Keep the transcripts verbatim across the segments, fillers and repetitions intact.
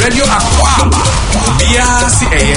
Radio Aquaba. Bia si eye.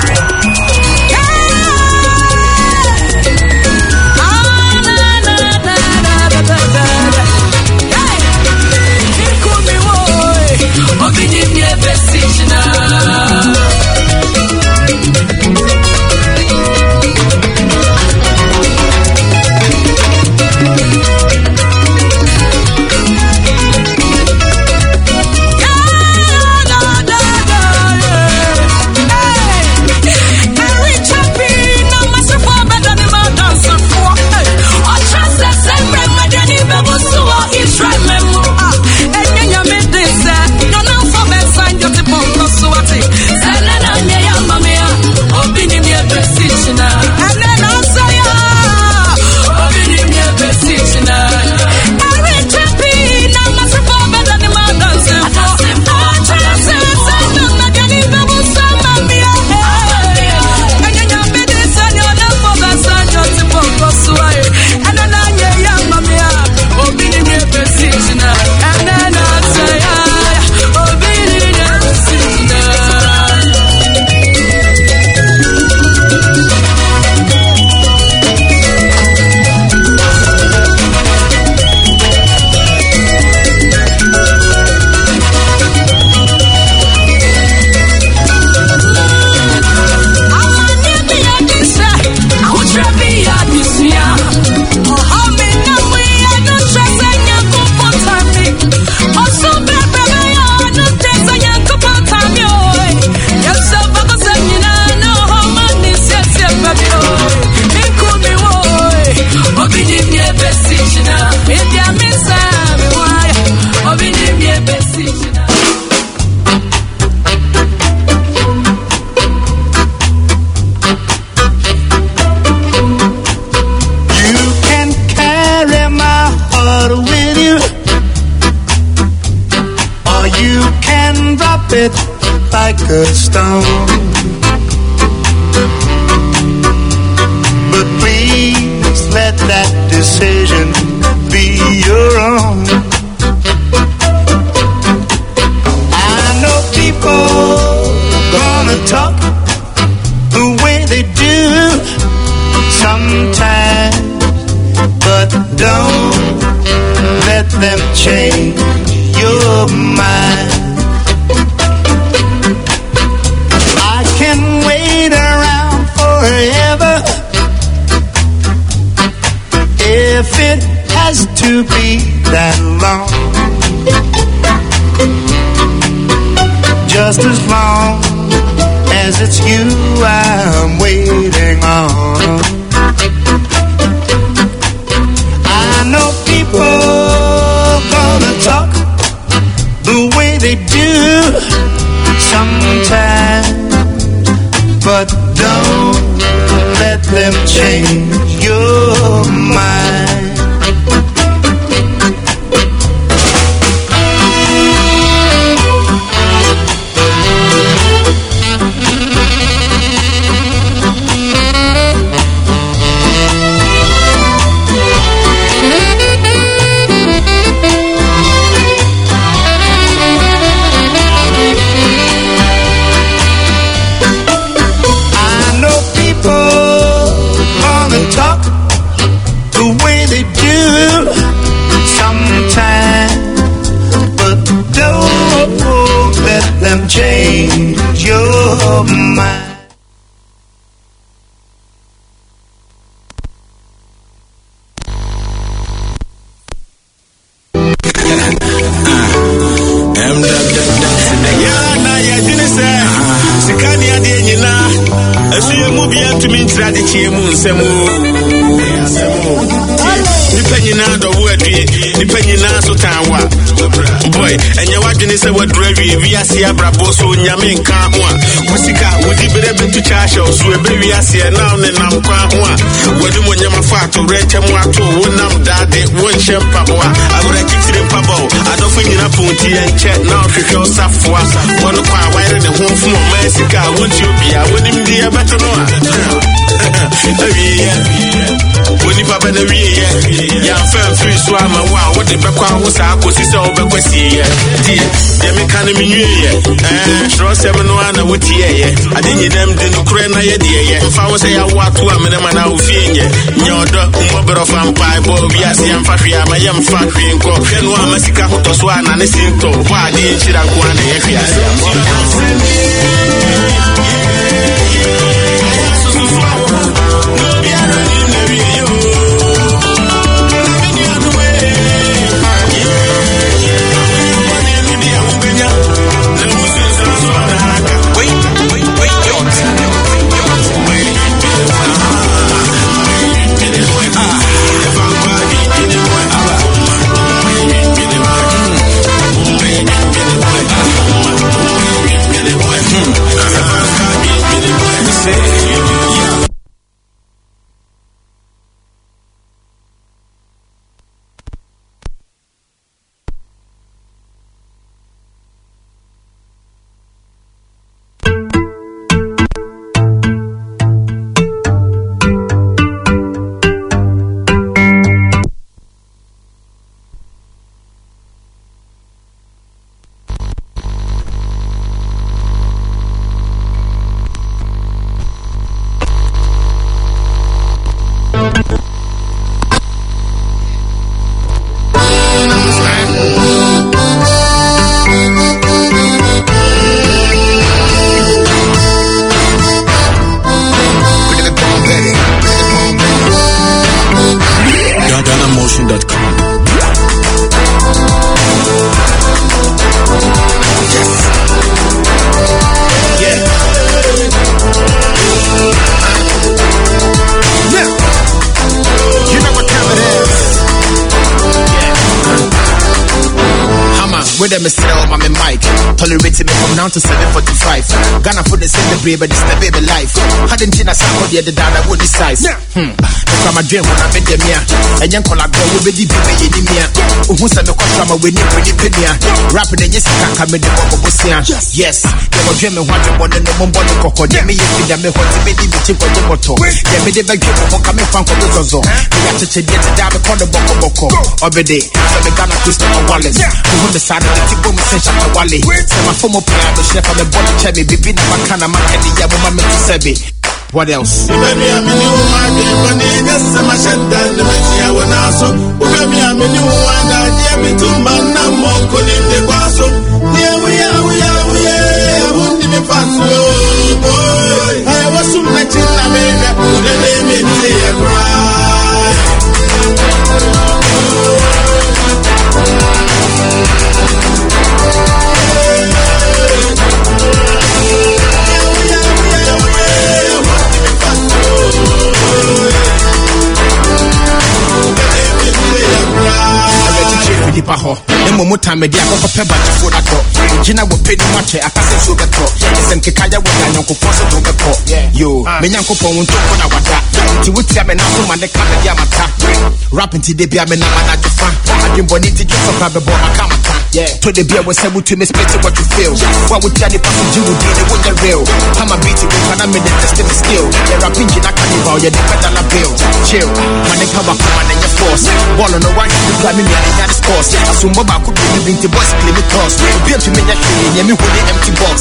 Like a stone, but please let that decision be your own. I know people gonna talk the way they do sometimes, but don't let them change your mind. Forever, if it has to be that long, just as long as it's you I'm waiting on. I know people gonna talk the way they do sometimes, but don't let them change your mind. Change your mind. Boy, and you watching this what Drevi via Sia Braboso, Yamin Kamwa, Wasika, would you be able to charge us with baby Asia now and I'm Kamwa? What do you want to rent him what to one of that one share Papa? I would like to Pabo. I don't think you're up and check now to show Safwa. One of my wire in the home from Mexico, won't you be? I wouldn't be a better one. When you papa the year, yeah, I'm fair free swam. Wow, what the back was I was so back was here. Dear, can me eh sure seven one with ye I didn't them the Ukraine ye if I was say I walk to a minute and I will feel ye nyodo mobile of vampire bo bi asi am fa hwe am yam fa hwe nko hwe no amasika hoto so ana ne sinto kwa de nchira nko ana ye hwe asi With them sell my mic, tolerate me come down to seven forty-five. Ghana for the same the but this the baby life. Hadn't seen a sample the other day that would decide. Hmm. Because my dream when I made them here. And young collar girl will be the baby in me. Who said the customer will need pretty penny. Rapping and yes, I can't come in the book of yes, they were dreaming what you want and no more body cocoa. They may be the me what they be cheap for the bottle. They may never give for coming from the zozo. They got to check the down the corner boko boko. Over day, so the Ghana Christopher Wallace. Who the side of the Tibo Messenger Wally. So my former player, the chef of the body cherry, baby, Makana Makani, Yabuma Sebi. What else? Baby, I'm in you, my baby, yes, I'm a shed down the Metia when I saw. Baby, I'm in you, and I gave me two man, I'm more calling the Guaso. Here we are, we are, we are, I won't give me fast, boy. I was so much in America, the name is here, cry. Nipa ho emo mota media ko ko peba fo da to gina wo pedi mache akase so beto esem kekaya wo da nyanko fo so to beto yo me nyanko pon won to ko na wada ti wuti ame na so ma de ka dia mata rapping ti de bia me na mana jofa adwin boni ti jofa ka be bo akamata to de bia we say we to me split what you feel what would tell the person you would be the one the real I'm a beat it when I'm in the test the skill yeah rapping na carnival yeah the pedal a bill chill man the power come and your force ball on the right you got me near the score so mobile could be living the boys claim it cross be to me that you me hold the empty box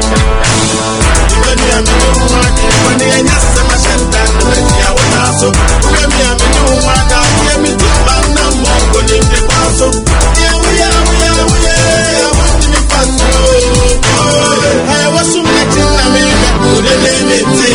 I was so much in America, who the name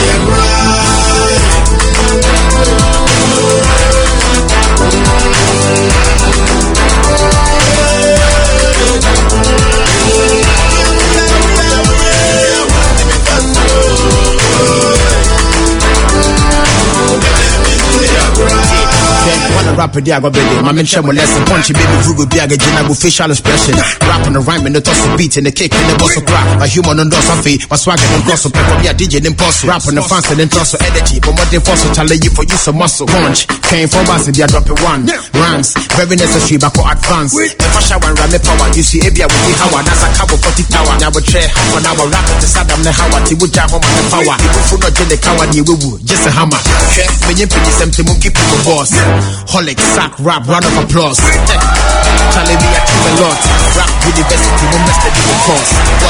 rapper there go baby my mention mo lesson punch baby groove be aga gina go facial expression rap on the rhyme and the toss the beat and the kick and the boss of crack a human on those of my swag and cross so pepper me a D J and impulse rap on the fans and then toss energy but what they force to tell you for you some muscle punch came from us and they drop it one rhymes very necessary but for advance if I shower and ram power you see ebia with the how that's a cabo forty tower now we try half an hour rap to Saddam the how ti would jam on the power people for not the coward you will just a hammer me you pay something keep the boss Holic, sack, rap, round of applause. Charlie, we achieve a lot. Rap university, we must a different course. What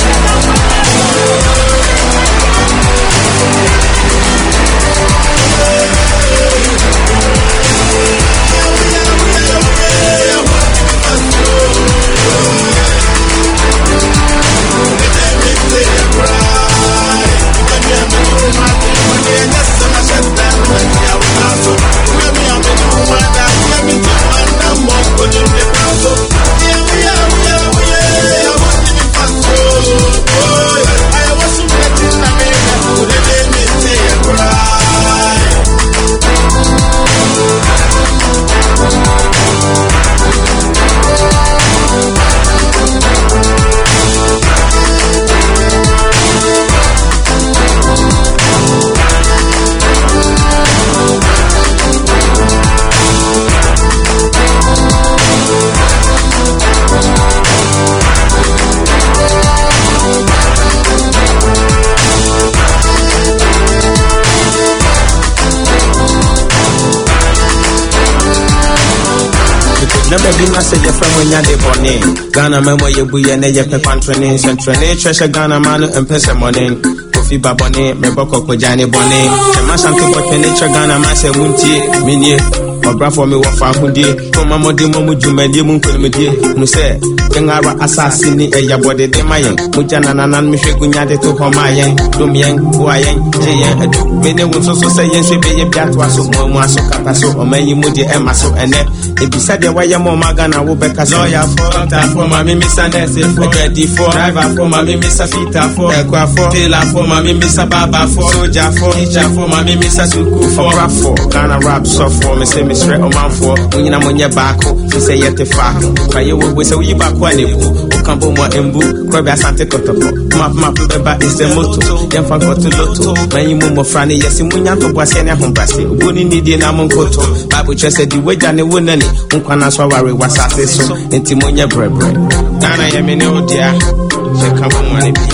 Never be na say your friend when you're the bonnet. Ghana memo ye buye ne ye pepan training, training treasure Ghana man and pesa money. Kofi babone, me boko ko jani bonnet. The masan to put nature Ghana man say munti, minye. Obra for me wa fa hudie. Koma modi momu jumedi mun kolmedi. No say, Kengara assassini e ya body de mayen. Mujana nanan mi hwegunya de to homayen. Domien, buayen, jeyen edu. Mene won so so say yen se be ye biatwa so mo aso kata so omayi mudi e maso ene. Ebisa de waya mo magana wo beka lawyer for doctor for mami misa nurse for ready for driver for mami misa fita for ekwa for tailor for mami misa baba for soldier for teacher for mami misa suku for rap for Ghana rap so for me say me straight on man for unyina monye bako she say yete fa fa ye wo say we back one ebu o kambo mo embu kwa be asante kotopo map map beba is the motto dem fa go to lotto man mu mo fra ne yesi munya to boase ne hombrase oboni ni die na mon koto bible chese di weja ne wonani nkwana so ware wasase so enti monye brebre Ghana ye me ne odia se kama mwane bi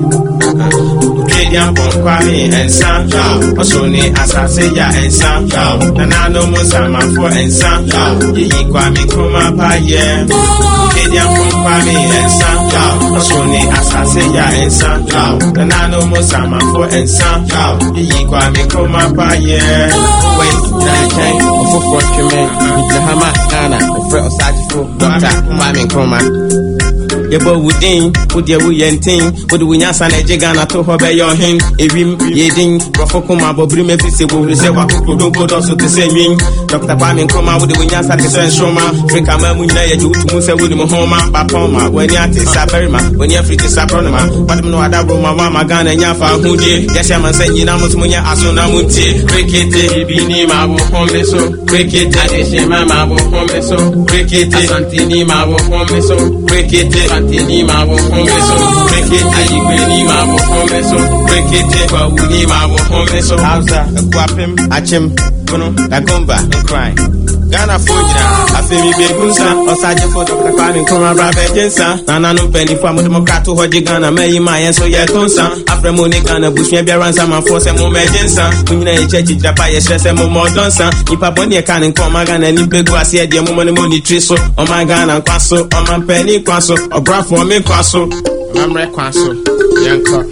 Kenya bon kwani ensa oso ni asase ya ensa na na no mo sama for ensa yi kwa mi kuma pa ye Kenya bon kwani ensa oso ni asase ya ensa na na no mo sama for ensa yi kwa mi kuma pa ye wait na kai of for treatment with Hama Ghana the friend of Sajifo Doctor Kwame Nkrumah Yebo wudin, wudye wuyentin, wudu wunyasa neje Ghana to hobe yo hin, ewim yedin, rofoko mabobri me fise wo se wa kodo kodo so te se yin. Doctor Kwame Nkrumah wudu wunyasa te so enshoma, Africa ma mu nyina ye jutu mu se wudu mo homa, papoma, weni ati saberima, weni afriti sabronoma, wadum no adabro mama magana nya fa hudie, yesha man se nyina mutu munya aso na munti, rekete ibini mabo home so, rekete adeshe mama bo home so, rekete asantini mabo home so, rekete Ni mabo homeso, break it, ayikwe ni mabo homeso, break it, kwa uni mabo homeso. Hausa, kwapim, achim, kuno, lagomba, and crying. Ghana fojina, afemi begunsa, osaje for Doctor Kwame Nkrumah brabe jensa. Nana no penny for mo demokrato hoji Ghana me yima yen so ye tonsa. Afre mo ne Ghana bush me biaransa man force mo me jensa. Kunyina e chechi japa ye stress mo mo donsa. Ipa boni e kan Nkrumah Ghana ni pegu ase de mo mo ni mo ni triso. O my Ghana kwaso, o man penny kwaso, obra for me kwaso. Mamre kwaso, yanko.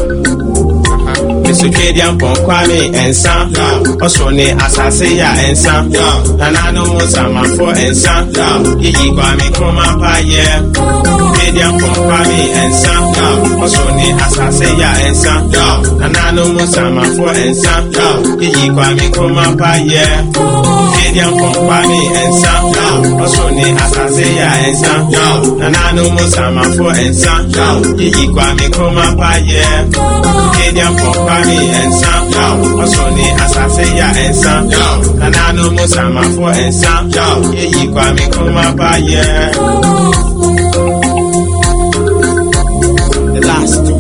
Mister Kedian Bon Kwame ensa oso ni asase ya ensa na no mo sama for ensa yi Kwame Nkrumah pa ye Kedian Bon Kwame ensa oso ni asase ya ensa na no mo sama for ensa yi Kwame Nkrumah pa ye Kedian Bon Kwame ensa oso ni asase ya ensa na no mo sama for ensa yi Kwame Nkrumah pa ye Kedian Bon Kwame ensa oso ni asase ya ensa na na no mo sama for ensa yi Kwame Nkrumah pa ye the last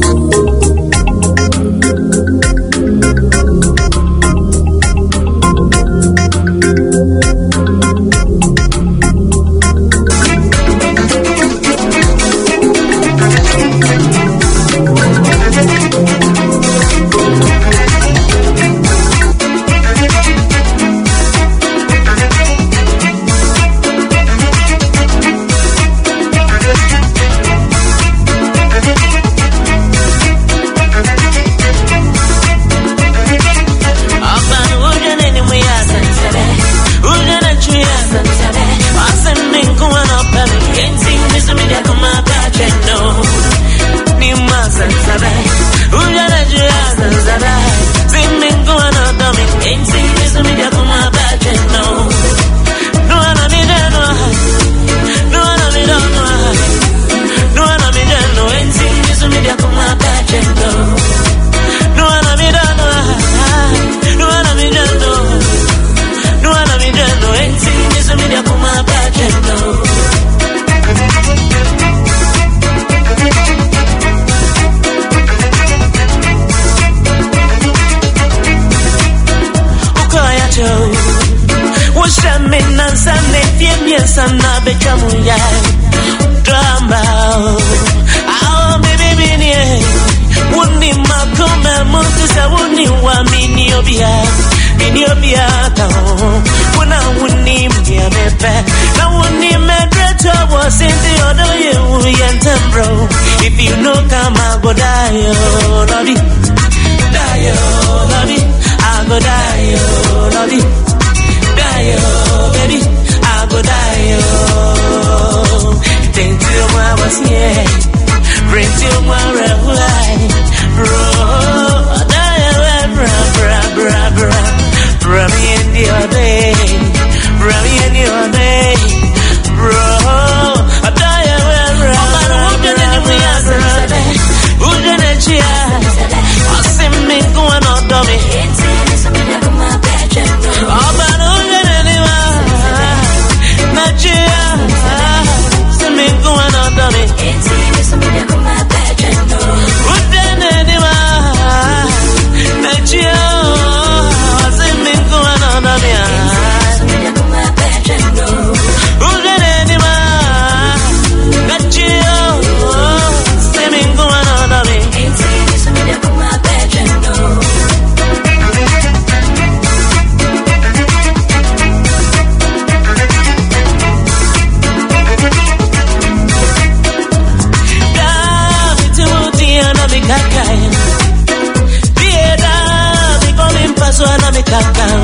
sana bechamuya drama ah baby bini wuni makoma muntu sa wuni wa mini obia mini obia ta wona wuni mbia mepe na wuni medreto was in the other you yentem bro if you know come I go die oh love it die oh love it I go die oh love it die oh baby I go die oh think to my was here bring to my right bro die oh bra bra bra bra bra me in the other bra me in the other bro die oh bra bra bra who gonna cheer I see me going on dummy oh but who gonna cheer see me going on dummy who gonna cheer see me going on dummy who gonna cheer see me going on dummy Suena mi cacao,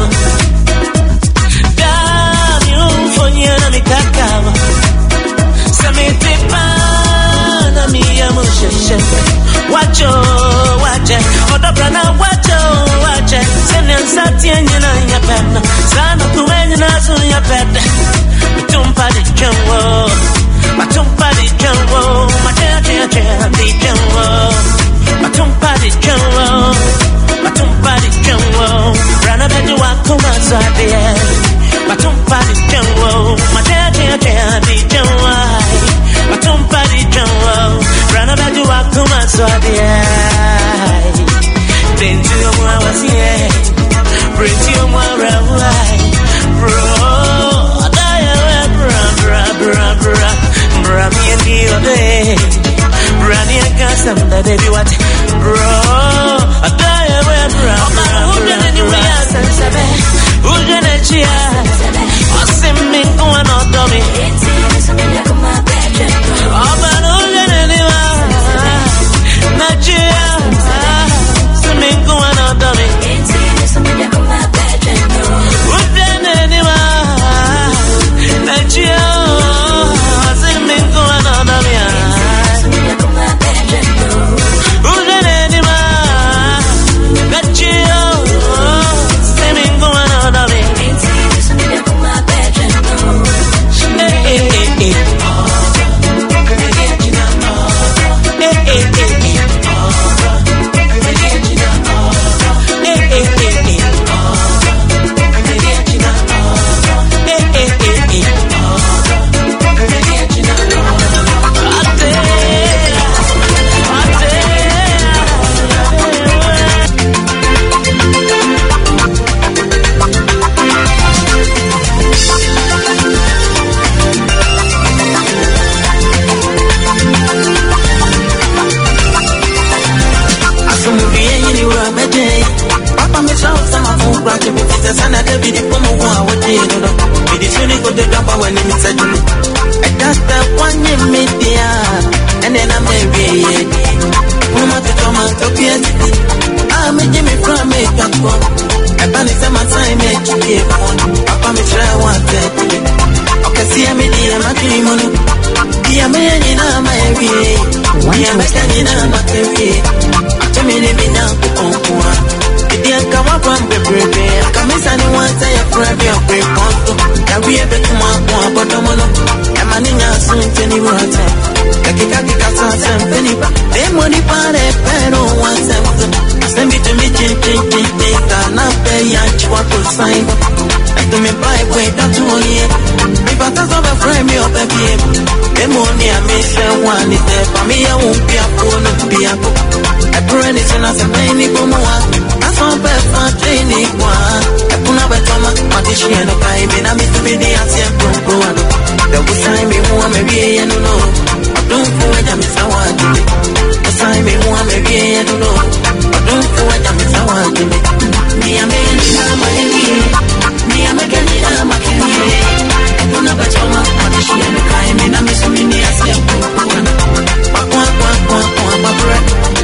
dame un foñero mi cacao, se me tripana mi amor sheshe, wacho wache, oda brana wacho wache, se ne ansati nyina ya pena, sana kuwenye na su ya pena, matumpa di chango, matumpa di chango, matea tea tea di chango, matumpa di chango. Matumpadi chango, rana beju wakuma sadia. Matumpadi chango, matea tea tea di chango. Matumpadi chango, rana beju wakuma sadia. Denti omwa wasiye, breti omwa rawai, bro. Adaya we bra bra bra bra, bra mi endi ode, bra ni akasam da baby what, bro. Adaya we bra bra bra bra, who gonna cheer? Asim me going on dummy. Oh but who gonna do? Na cheer, asim me going on dummy. Who gonna do? Na cheer, asim me going on dummy. Who gonna do? Got you, say me going on a bit. Hey, hey, hey, hey. Sana de bidi pomo wa wote no bidi suni ko de gaba wani misajuni e dasta kwanye media ene na mewe kuma to toma to pieti ah me give me from me kako e bani sama time e chike phone papa me try one thing okay see me dia makini mono dia me ni na mewe dia me kani na makewe atome ne bina ko onwa dia kama kwa mbebe kamisa ni wanza ya fredi ya kweponto ya wiebe kumwa bodomono ya maninya sunte ni wata kakika kika sasa mpenipa demo ni pare pero wanza asembi tumi chichichichi kana pe ya chwa kusaimbo eto me bai kwe tatu onie mipata sobe frame yo pepi demo ni amishe wani te familia umpia kono pia ko epreni sina semeni kumwa aso befa training kwa kuna betoma matishie no kai bina mitubidi asie pro pro The Usai me who am a be and no. Don't forget I'm Sawat. Usai me who am a be and no. Don't forget I'm Sawat. Me a man in my enemy. Me a mechanic, I'm a candy. Una bachoma, a she and a kind and I'm so many as a papa, papa, papa, papa,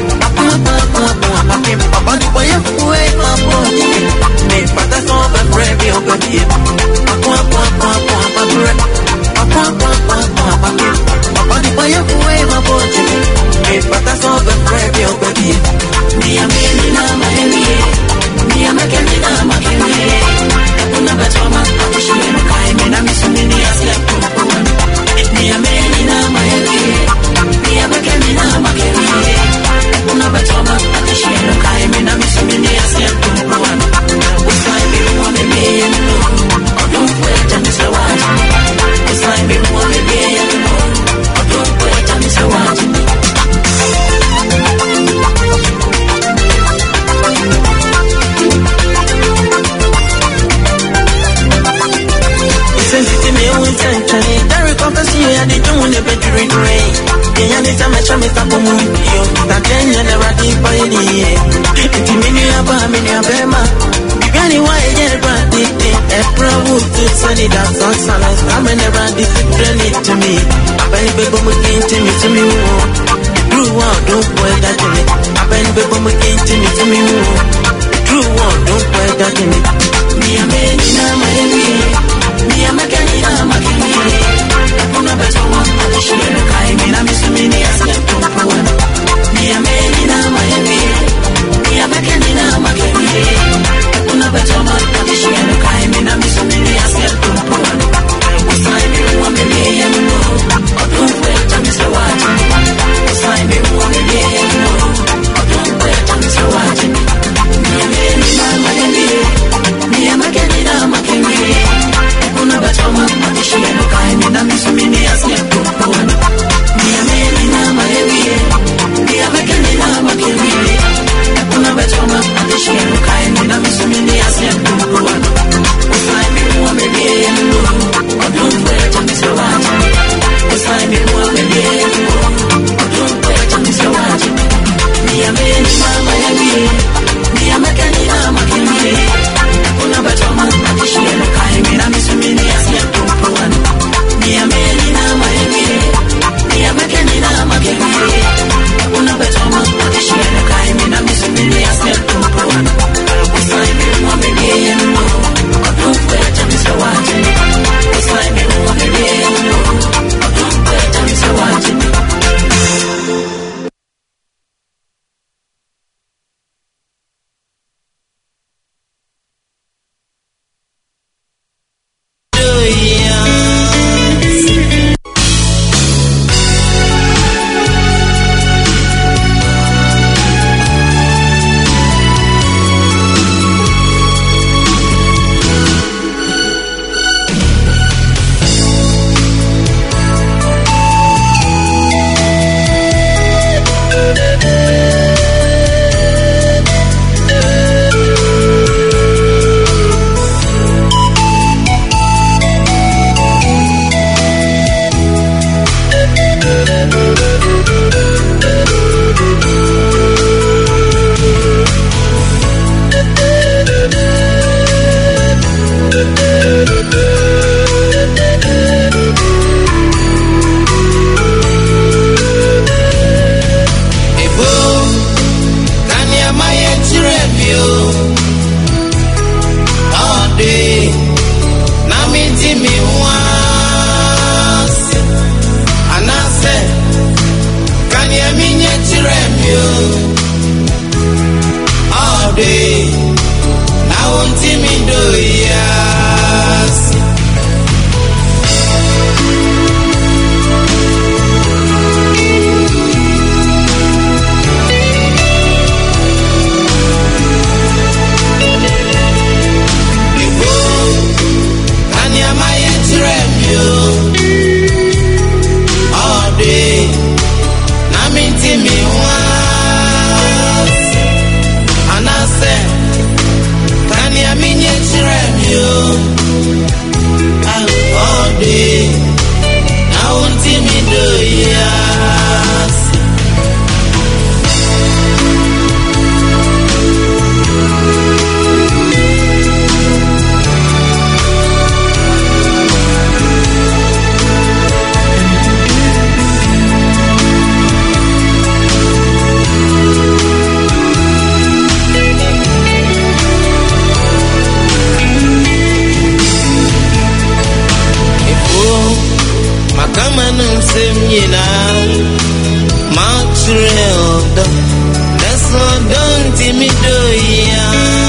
papa, the boy of way, papa, make patas of a brave over here. Papa, papa, papa, papa, papa, papa, papa, the boy of way, papa, make patas of a brave over here. Me a man in my enemy. Me a mechanic, I'm a candy. Una bachoma, a she and a kind and I'm so many as a papa. Me a man in my enemy. Me a mechanic, I'm a candy. Una bachoma, a she and a kind and I'm so many as a papa. What's I be one of me and no? I don't wait and so what? What's I be one of me and no? I don't wait and so what? Derek offers you and the doing a better rain. The Yanis are my chummy couple moon. You that then you never did by the year. It's a mini about mini abema. Any way, yeah, but it a problem to study that on silence. I'm never discipline it to me. I bet people again to me to me. Do one, don't point that to me. I bet people again to me to me. Do one, don't point that to me. Me a man in my enemy. Me a mechanic, I'm a candy. I'm a better one, I'm a shit in the kind. I'm a mini as a papa. Me a man in my enemy. Me a mechanic, I'm a candy. I'm a better one, I'm a shit in the kind. I'm a mini as a papa. What's I be one of me and no? I don't wait, I'm so watching. What's I be one of me and no? I don't wait, I'm so watching. Me a man in my enemy. Me a mechanic, I'm a candy. Una bachoma, a she and a kind and I'm so many as a papa. Me a man in my Children, that's what don't me do ya.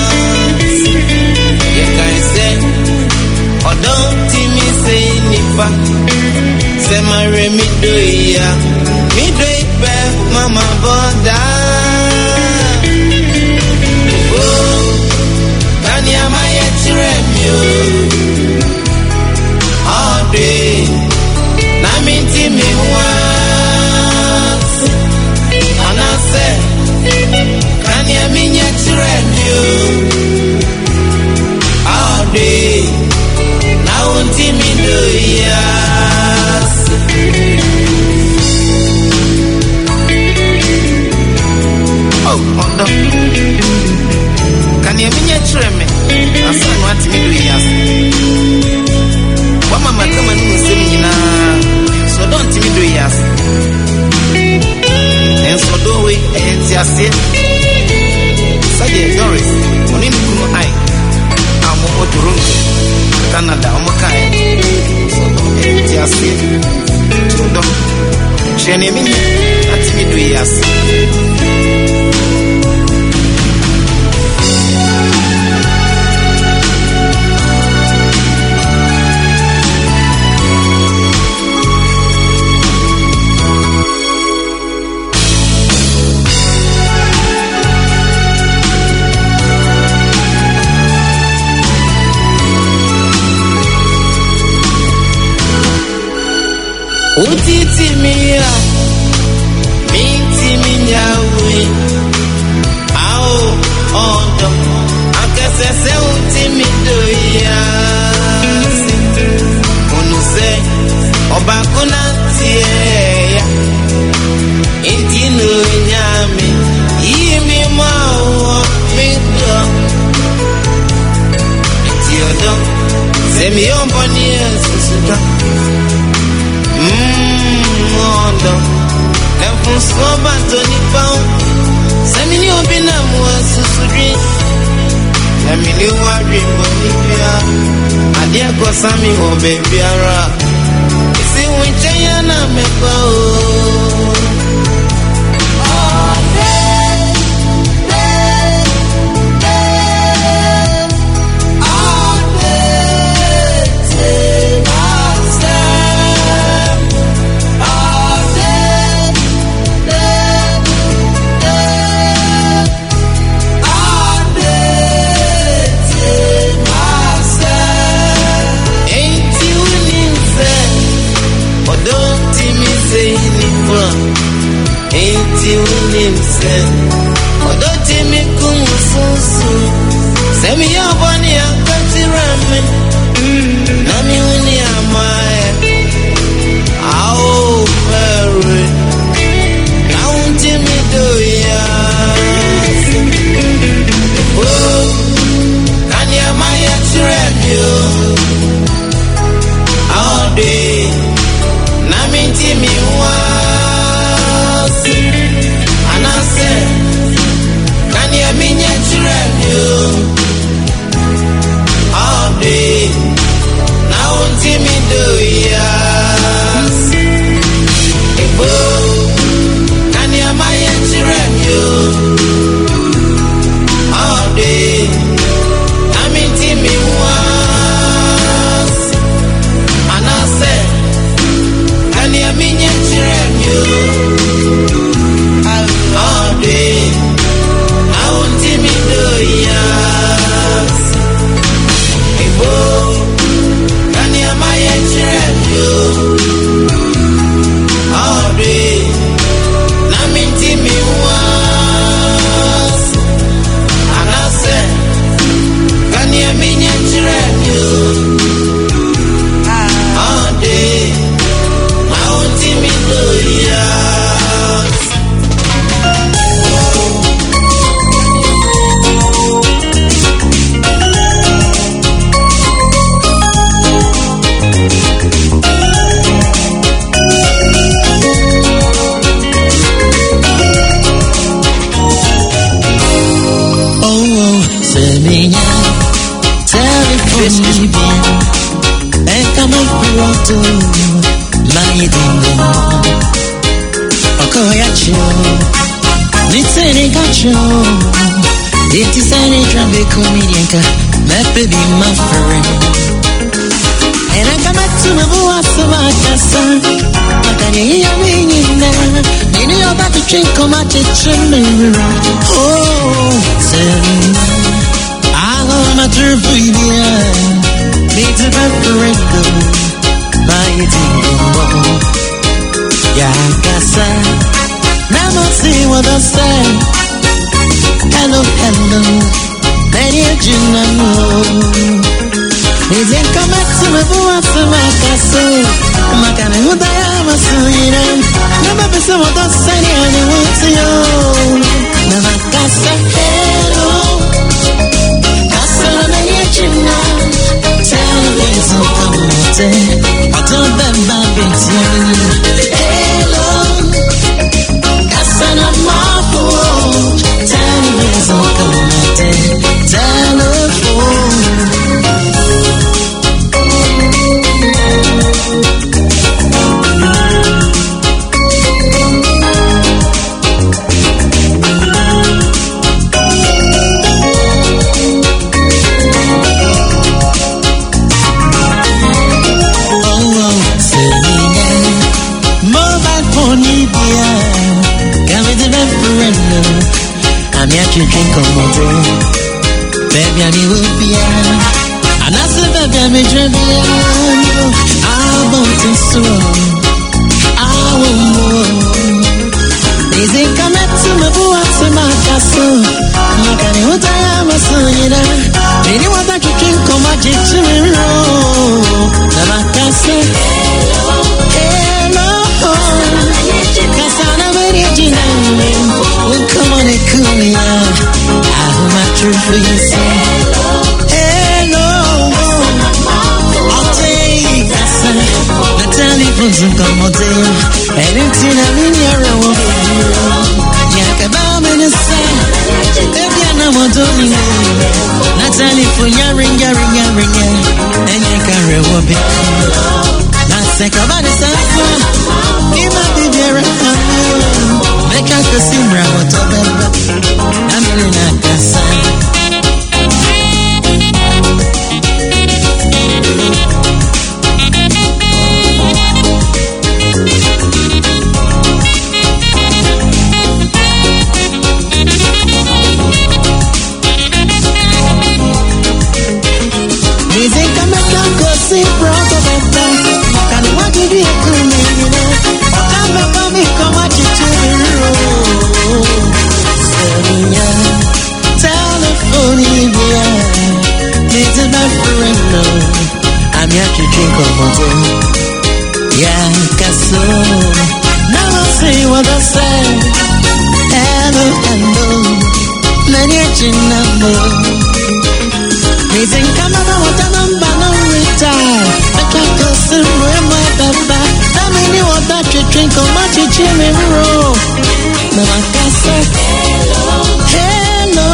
You can say, or don't me say nipa. Say my remi do ya. Me do it back, mama boda. Oh, can you my children you? All day, na me ti me one. Can you mean your children? All day, now won't me do yes. Oh, no. Can you mean your children? I said, what me do yes. What mama come and say me now? So don't me do yes. And so do we, and just say, Say Doris, only no I. I'm over to room, Canada, I'm okay. So don't just say, so don't. Jenny, that's me do yes. Utiti miya, minti minyawi, ao ondo, akasese utimi doya. Onuse, obakuna tiya, inti no nyami, yimi mawo mido. Inti odo, semi yomboni esusuda. Mmm, and from Sloba to Nippon, Sammy Obina was Susuri. Sammy knew what dream Bolivia. I dear go Sammy or baby Ara. See when Chayana Mepo. Semi your bunny and country ramen. Nami uni amae. Ao very. Now Jimmy do ya. Oh, can you my trap you? All day. Nami Jimmy was. And I said, can you mean your trap you? All day, now see me do yes. Ebo, can you my children you? All day, I mean see me once. And I said, can you mean your children you? All day, now see me do yes. Can you my children you? All day, Nami Timmy was. And I said, can you mean your children you? All day, now Timmy do yes. yacho. Nitene gacho. It is any travel comedian ka. My baby, my friend. And I come back to my boss of my casa. I can hear me in there. And you're about to drink on my kitchen. Oh, Selena. I love my true freedom. It's a referendum. My dear. Yeah, casa. Now I'll see what I say. Hello, hello. Many of you know. Is it come back to my voice to my castle? My kind of who I am, a sweetheart. Never be someone that's sunny and I want to you. Never casa, hello. Casa, I'm you now. Tell me something. I don't remember being hello. Casa, I'm my fool. Tell me something. Telephone. I'm here to drink on my day. Baby, I need to be here. And I said, baby, I'm here to be here. I want to soar. I want more. Is it coming to me? What's in my castle? I can't even tell you my son, you know. Anyone that you drink on my day to me, now I can say, hello, hello. Cause I'm ready to know. Well, come on and cool me out. I hold my truth for you, say hello. I'll take that sign. The telephone's come on there. Anything I'm in your room. Yeah, come on in the sun. Baby, I know what to do. The telephone, yeah, ring, yeah, ring, yeah, ring, yeah. And you can reward me. Not say, come on, it's up. You might be there at home. Make a cussing bravo to them. I'm in a casa. Music come and come cussing bravo to them. Can you want to do it to me, you know? Come and me, come watch it to me. Telephone, it's a referendum. I'm here to drink on my day. Yeah, casso. Now I'll say what I say. Hello, hello. Many a chin Please come on, what a number, no retire. I can't go somewhere, my papa. How many want that you drink on my Jimmy roll? Now I can say hello, hello.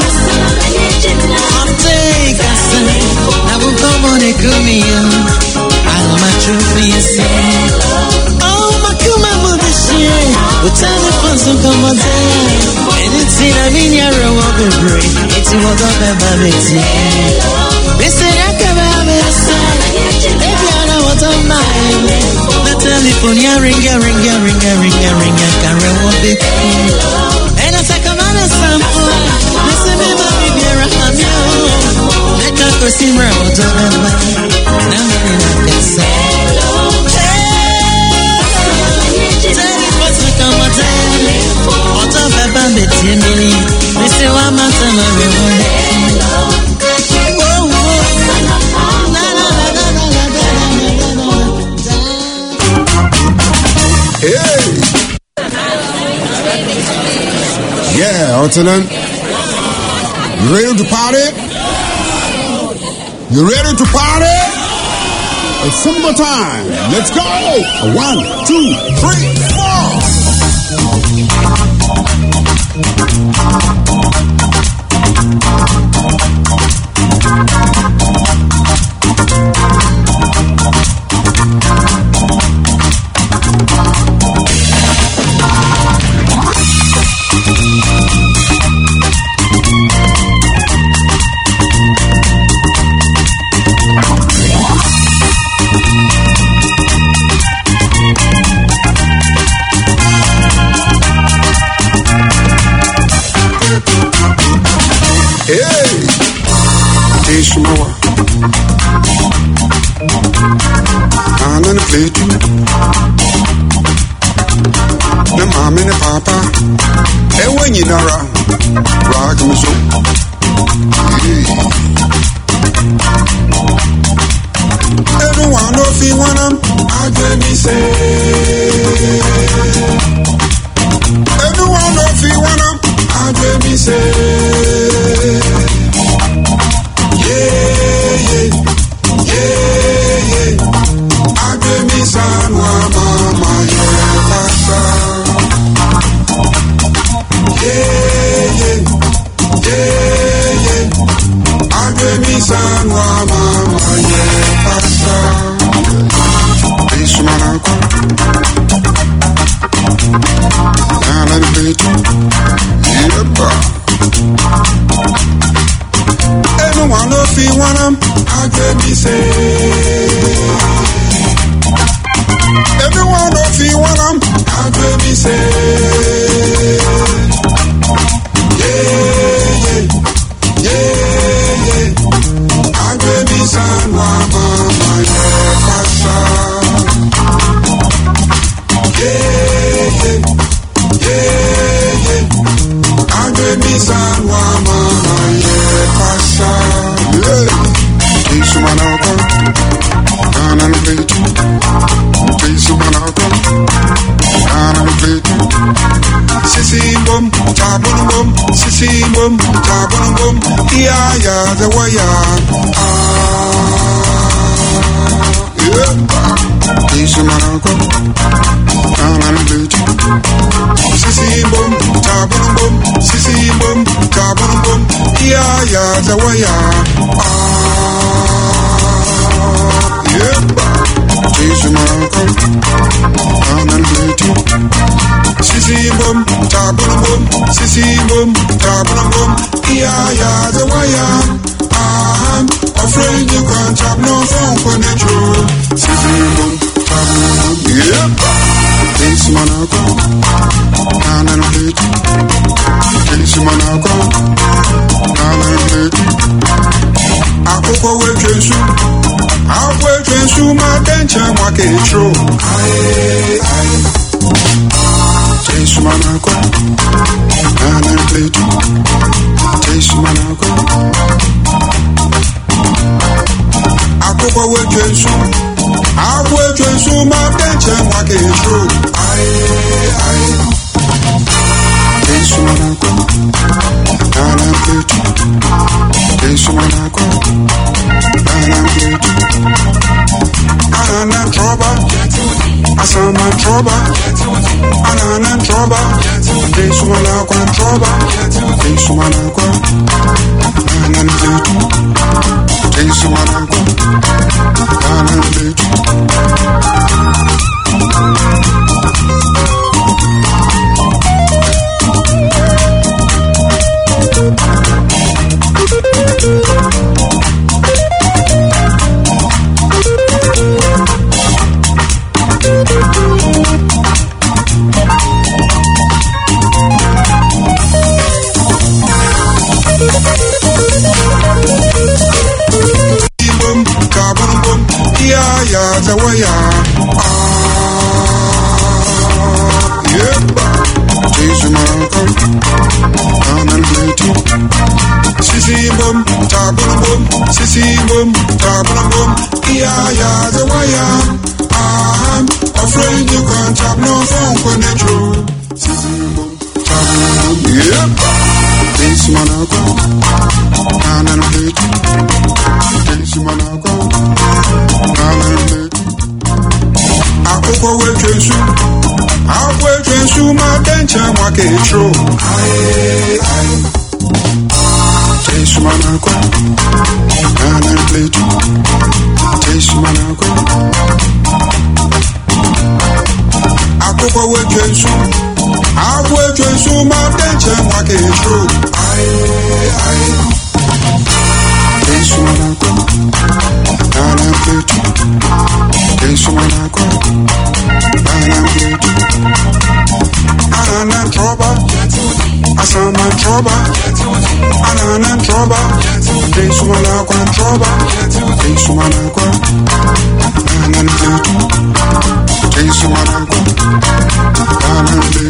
I'll take a sign. I will come on and come here. I'll my truth for you say. Oh, my come on with this year. We'll tell the fun to come on there. And it's in a mini row of the brain. It's what up and my baby. Listen, I can have a sign. Baby, I know what I'm buying. The telephone, yeah, ring, yeah, ring, yeah, ring, yeah, ring, yeah, ring, yeah, carry one big. And I take a man a sample. Listen, me, baby, beer, I'm you. Let me go see my old man. Now, I'm in a say. Telephone, come on, tell me. What up, baby, tell me. Listen, one man, tell me. Hey! Yeah, Antonin. You ready to party? You ready to party? It's summer time. Let's go! One, two, three, four. Ismawa. And then play too. The mom and the papa. And when you're around, rock me so. Everyone know if you want them, I get me say. Everyone know if you want them, I get me say. Yeah, yeah, yeah, yeah. I get me son, mama, yeah, pasta. Yeah, yeah, yeah, yeah. I get me son, mama, yeah, pasta. This man I come. Now let me do. Yeah, everyone know if you want them, I get me say. Everyone know if you want them, I get me say. Yeah, yeah, yeah, yeah. I get me son, mama, yeah, pasta. Yeah, yeah, yeah, yeah. I get me son, mama, yeah, pasta. Yeah, this man I come, and I'm play too. This man I come, and I'm play too. Sissy bum, tabun bum, sissy bum, tabun bum. Yeah, yeah, the way ah, yeah. This man I come, and I'm play too. Sissy bum, tabun bum, sissy bum, tabun bum. Yeah, yeah, the way ah, yeah. This man I come, and I'm play too. Sissy bum, tabun bum, sissy bum, tabun bum. Yeah, yeah, the way I'm afraid you can't have no phone connection. Sissy bum, tabun bum. Yeah, this man I come, and I'm play too. This man I come, and I'm play too. I cook away Jesu, I wait Jesu, my attention, what can you show? Aye, aye. Jesu man I come, and I'm play too. Jesu man I come. I cook away Jesu, I wait Jesu, my attention, what can you show? Aye, aye. Jesu man I come, and I'm play too. Jesu man I come, and I'm play too. And I'm trouble, I saw my trouble, and I'm trouble. Jesu man I come, trouble. Jesu man I come, and I'm play too. Jesu man I come, and I'm play too. Yeah, yeah, the way ah, yeah. Jesu man come, and I'm play too. Sissy bum, tabun bum, sissy bum, tabun bum. Yeah, yeah, the way I'm afraid you can't have no phone connection. Sissy bum, tabun bum. Yeah, this man I come, and I'm play too. This man I come. Akoko we Jesu, akwe Jesu ma attention wa ke show. Aye aye. Jesu manako, ana play too. Jesu manako. Akoko we Jesu, akwe Jesu ma attention wa ke show. Aye aye. Jesu manako, ana play too. Jesu manako, ana play too. Ana trouble. Asama trouble, Anana trouble, Desumana Quan trouble, Desumana Quan, Anana Desumana Quan, Anana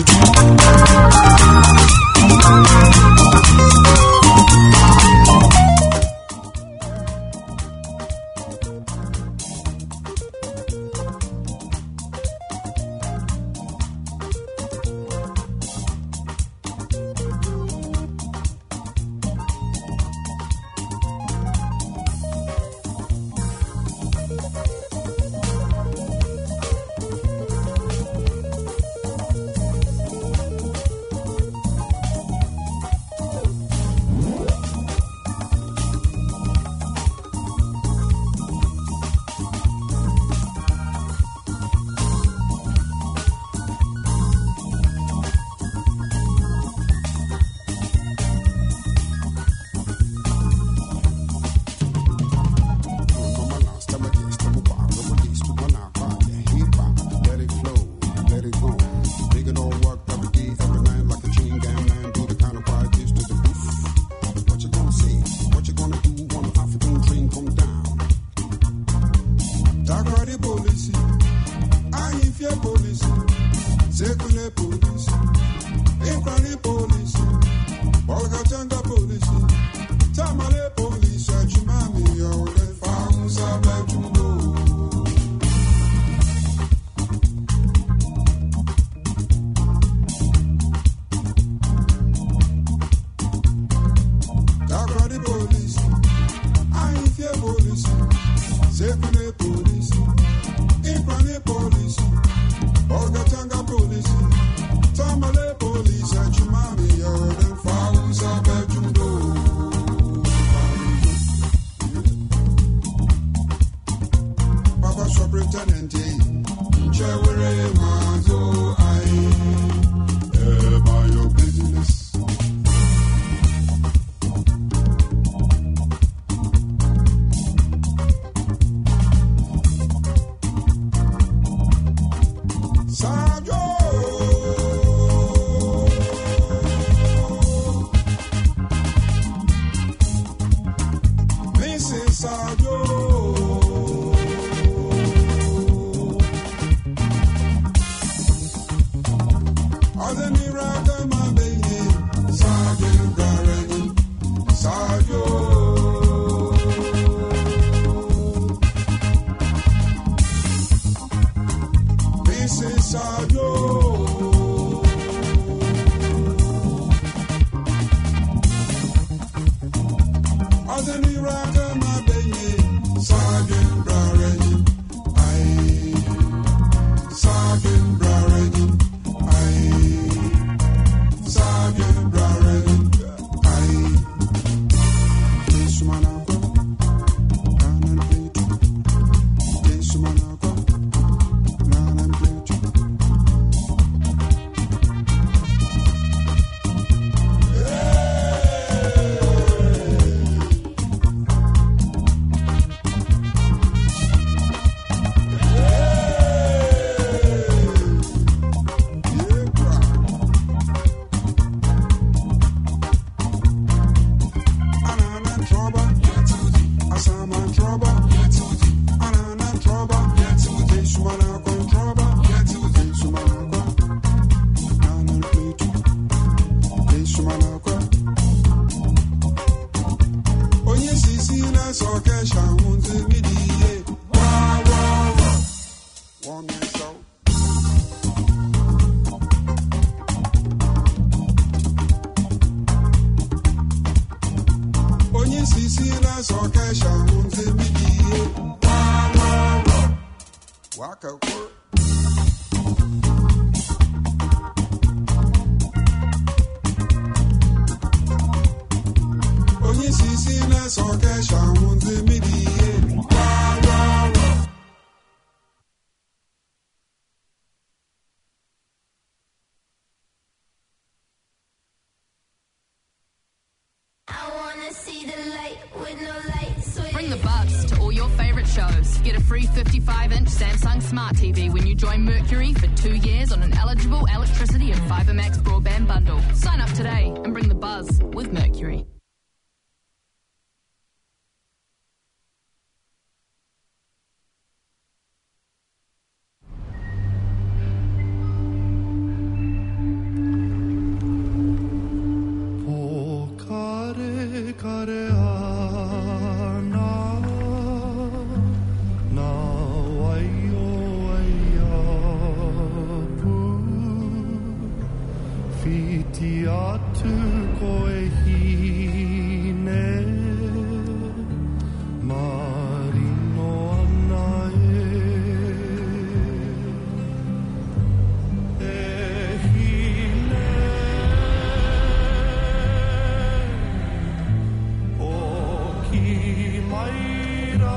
Get a free fifty-five inch Samsung Smart T V when you join Mercury for two years on an eligible electricity and Fibermax broadband bundle. Sign up today. fiti atu koe hine marino ana e e hine o ki maira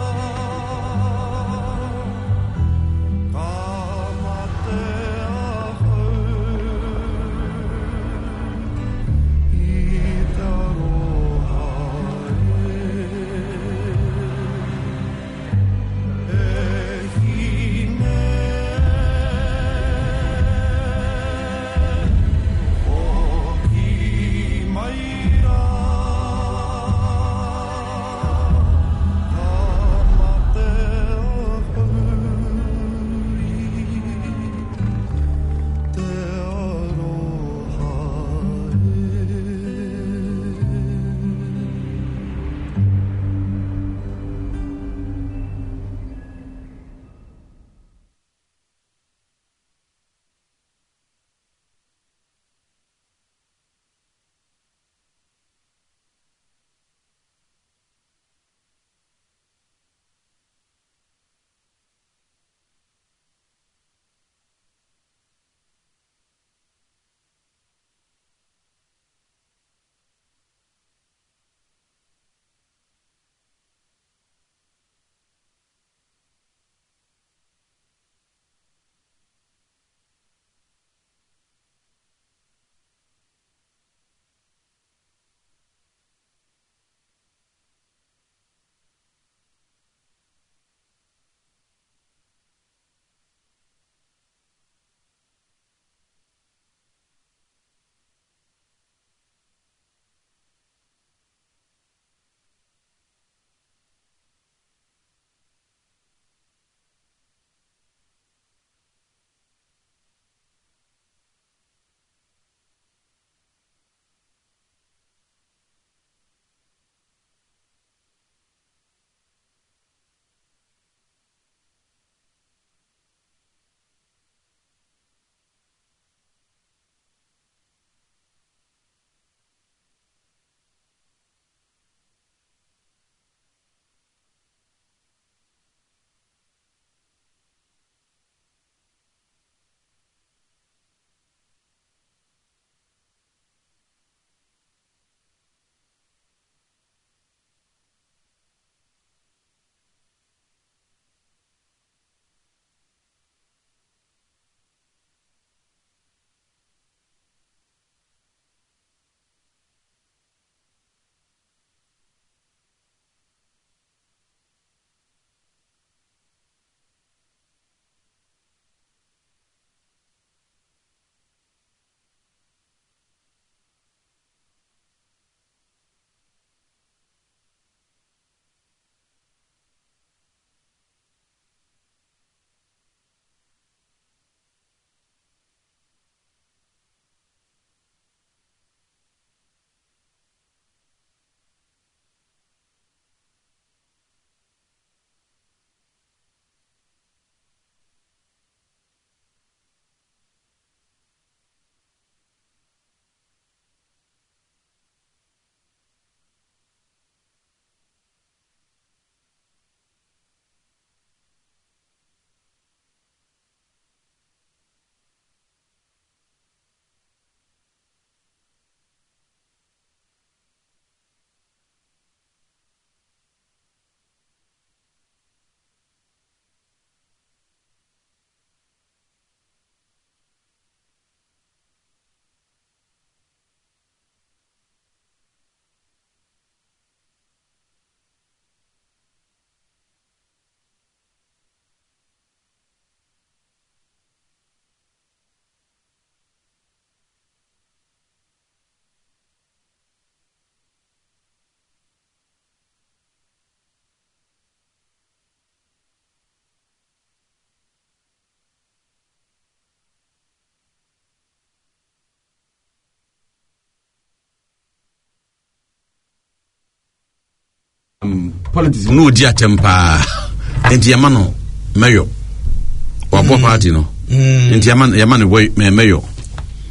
um, politics no di atempa enti yamano mayo wabo party no enti yamano yamano boy mayo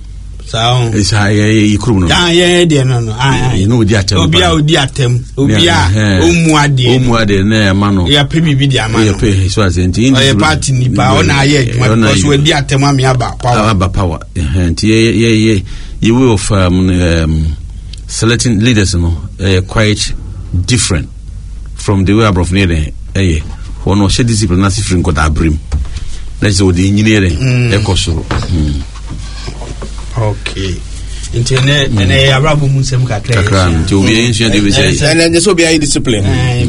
Sao. It's a ikrum no. Ah, yeah, dear no no. Ah, you know di atem. Obia odi atem. Obia omuade. Omuade na ma no. Ya pe bibi di ama no. Ya pe so asenti. Oye party ni pa ona aye because we di atem am ya ba power. Aba power. Enti ye ye ye way of um, um selecting leaders no uh, quite different from the way abroad near eh one no share discipline na different got abrim. Let's say the engineering e koso. Okay. Internet and a Arabu Muslim Kakran to be ancient, and then this will be a discipline.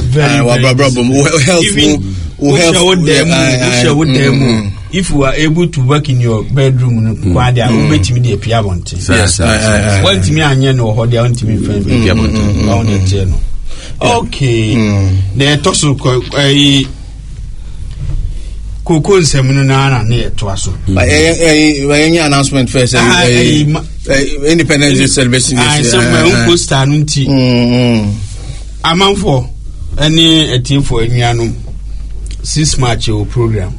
If you are able to work in your bedroom, why they are waiting me the Piamonte. Yes, one to me, I know how they are to me friend. Okay, the Tosso Coco Seminana near to us. By any announcement first, independence Day celebration. I saw my own poster. I'm on for any a team for any six match program.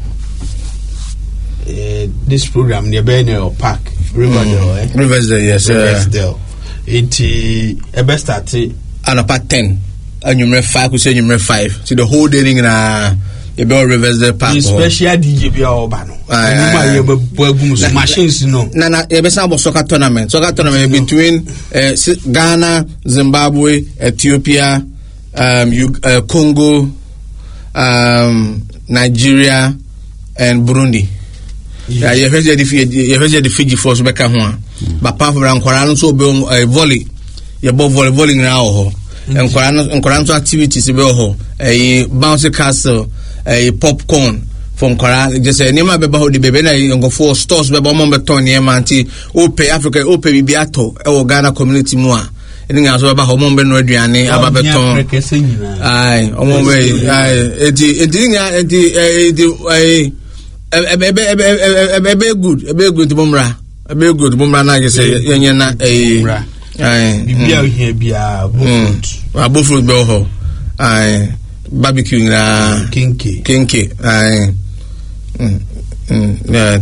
This program near Benner Park, Riverdale, Riverdale, yes, Riverdale. It a best at and a part ten, and you may five, we say you may five. See the whole day in a you be Riverdale Park. Special D J be Obano. Machines, no. Nana, you be some soccer tournament. Soccer tournament between Ghana, Zimbabwe, Ethiopia, um, Congo, um, Nigeria, and Burundi. Yeah, you heard the Fiji force back home. But apart from Koran, so be a volley. You both volley volley now. And Koran Koran activities be ho a bouncy castle, a popcorn from Koran. Just a name of the baby na go for stores be bomb beton near manti. Ope Africa, Ope Bibiato, or Ghana community more. Anything else about home ben Rediani, about beton. Aye, on way. Aye, it it a baby good, a very good Bumra, a very good Bumra. I say, Yana, a Bibia here be a buffalo boho, I barbecue na kinky, kinky, I yeah,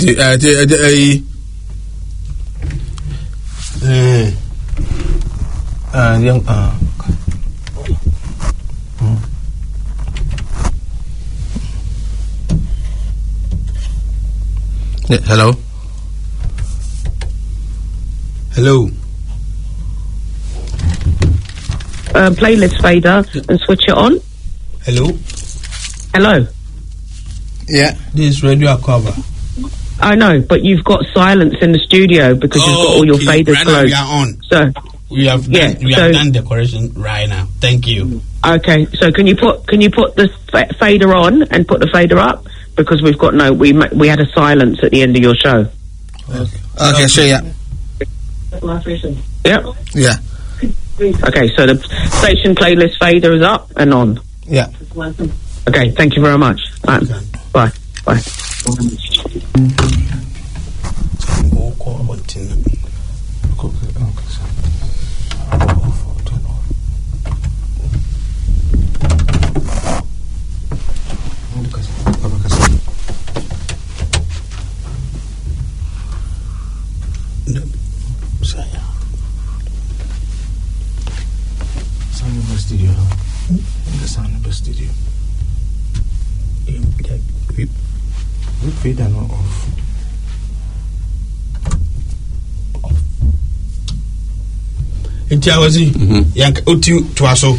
uh, young, uh, hello. Hello. Uh, playlist fader and switch it on. Hello. Hello. Yeah. This is Radio Cover. I know, but you've got silence in the studio because oh, you've got all your okay. faders right closed. Now we are on. So we have yeah, done, we so, have done the correction right now. Thank you. Okay, so can you put can you put the f- fader on and put the fader up because we've got no we we had a silence at the end of your show. Okay, okay sure, yeah. Yep. Yeah. Okay, so the station playlist fader is up and on. Yeah. Okay, thank you very much. Right. Okay. Bye. Bye. Studio. The sound of the studio. We fade and off. Enti awazi yank oti to aso.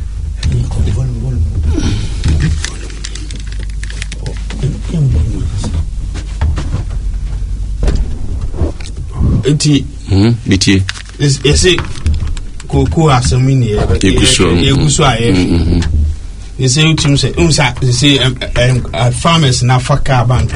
Enti mhm bitie. Yes Koko asemi e eguso aye. You say you say unsa you say farmers na faka bank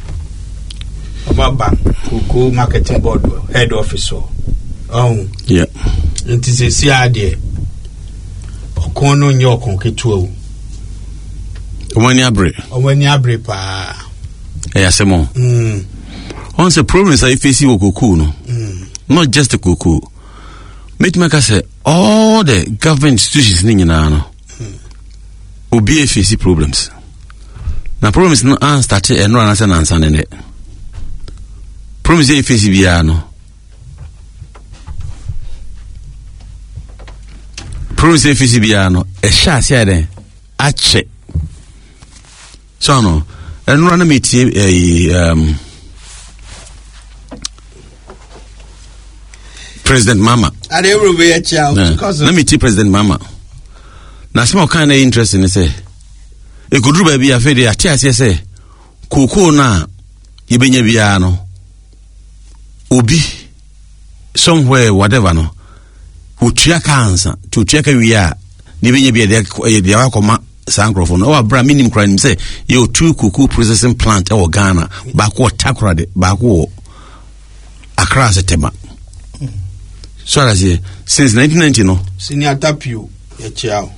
about Koko marketing board head office oh yeah it is a see ade okono nyo konketu o omani abre omani abre pa eh asemo mm once a problem is I face you Koko no not just the Koko. Make me say all the government institutions in Ghana will be face problems. Now problem is not started and no answer answer in it. Problem is face biano. province F C biano e sha sia den ache so no enu na metie eh um President Mama are every way a child because let me tell President Mama na some kind of interest in say e kuduru ba bia fe dey atia say say koko na yebenya bia no obi somewhere whatever no utua cancer to check we are yebenya bia dey dey akoma sankrofo no wa bra minim crime say you two koko processing plant e wo Ghana ba ko Takra de ba ko Accra Setema. So as since nineteen ninety no senior tapio e chiao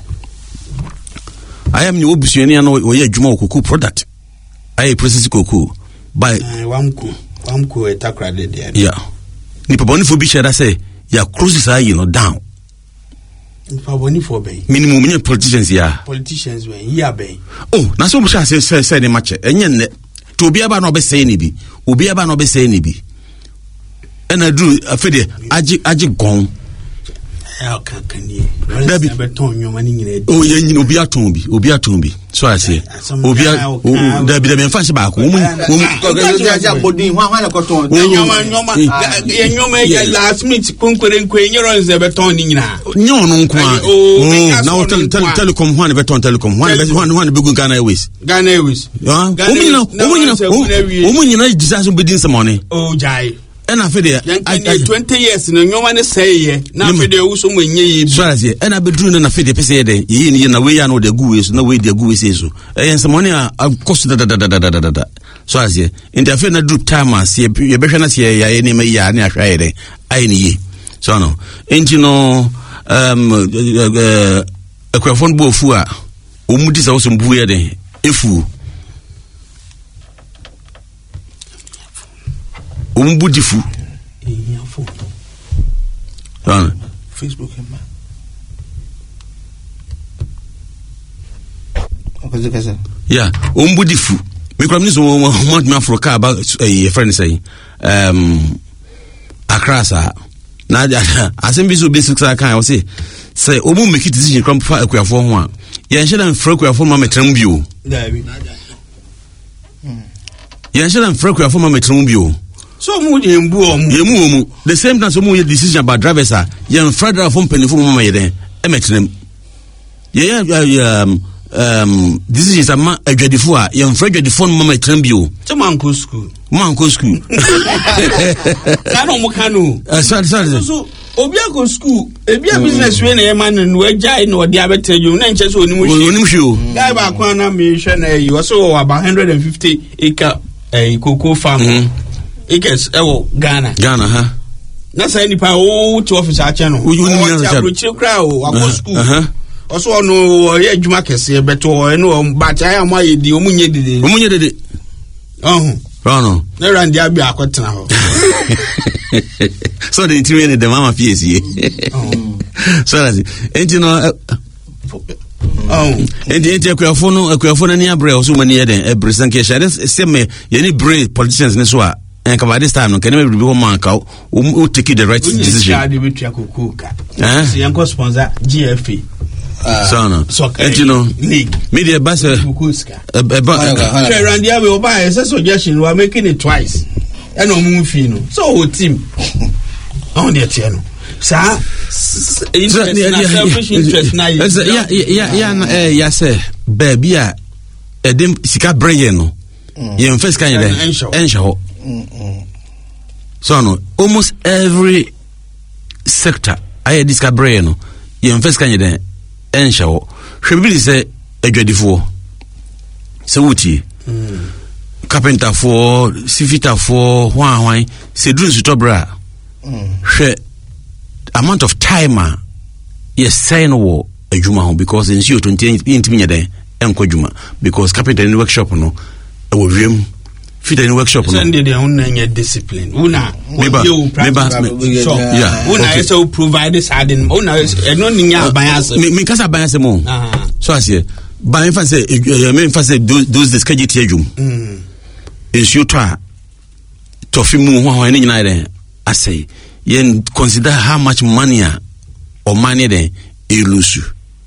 I am new obusuani na we adwuma cocoa product I process cocoa by wamko wamko e Takra de there yeah ni paboni fo bi share say ya cruises are you know down paboni fo be minimum many politicians ya politicians when here be oh na so bu share say say the match enye ne to obi aba na obe say ni bi obi aba na obe say ni bi and I do afede aji aji gon eh kankani dabi beton nyoma ni nyina oh ye nyina obi aton bi obi aton bi so I say obi dabi dabi enfa se ba ko mu ja bodin hwa hwa na koton nyoma nyoma ye nyoma ya last minute konkwere nkwe nyero nze beton ni nyina nyo no nko oh na hotel telecom hwa na beton telecom hwa hwa hwa na begun Ghana Airways Ghana Airways ah o mu nyina o mu nyina o mu nyina disaso bedin some money oh jai and afede twenty years no nyoma ne say ye na afede wo so mwenye ye so as ye and abedru na afede pese ye den ye ni na we ya no de gu we so na we de gu we say so eh some money a cost da da da da da da so as ye in the afede na group time as ye ye behwe na se ya ye ni me ya ni ahwa ye den ai ni ye so no enti no um ekwafon bo fu a omudi sa wo so mbu ye den efu umbudifu iyafo ah Facebook ma okaze kaza yeah umbudifu mikram ni so mo ma Africa ba eh friend say um Accra sa na asembi so basic sa kan o say say omu make decision kram fa akuafo ho a ye nhye na mfra akuafo ma metram bio dabi ye nhye na mfra akuafo ma metram bio so mu je mbu o mu yemu mu the same time so mu ye decision about drivers are ye mfra from penifo mu ma ye den e metram ye um um decisions ama adwadifo a ye mfra adwadifo mu ma metram bio so man go school man go school kanu mu kanu sorry sorry so obi go school ebi a business we na e man no agya no de abeteju na nche so onimu shi onimu shi o guy ba kwa na me hwe na yi wo so about one hundred fifty acre eh cocoa farm Ikes ewo Ghana Ghana ha na say nipa o to office a che no o ni approach kra o akọ school oso no ye adwuma kese beto e no but I am aye di omunye dede omunye dede oh no na randi abi akotena ho so the interior the mama P S ye so that's it you know oh and the ekwafo no ekwafo na ni abre o so mani ye den ebre sanke share se me ye ni bre politicians ne so a and come this time no can never be one man ka o take the right decision eh so yanko sponsor G F A so no and you know league media base e ba Randy we oba say suggestion we are making it twice and no mu fi no so o team on the tier no sa selfish interest na ya ya ya eh ya say baby a edem sika brain no ye first kan ye ensho so no almost every sector I discover no ye first kan ye den ensho hwe bi say adwadifo se wuti carpenter for sifita for hwan hwan se dun su tobra hwe amount of time a yes say no wo adwuma ho because in you twenty intimi nya den enko adwuma because carpenter in workshop no e wo wiem fit in workshop no send the un nya discipline una you practice so yeah una so provide this adding una e no nya bias me kasa bias mo so as here by me say me say those the schedule tie adwum mm is you try to fi mu ho ho ni nyina den I say yen consider how much money or money then elusu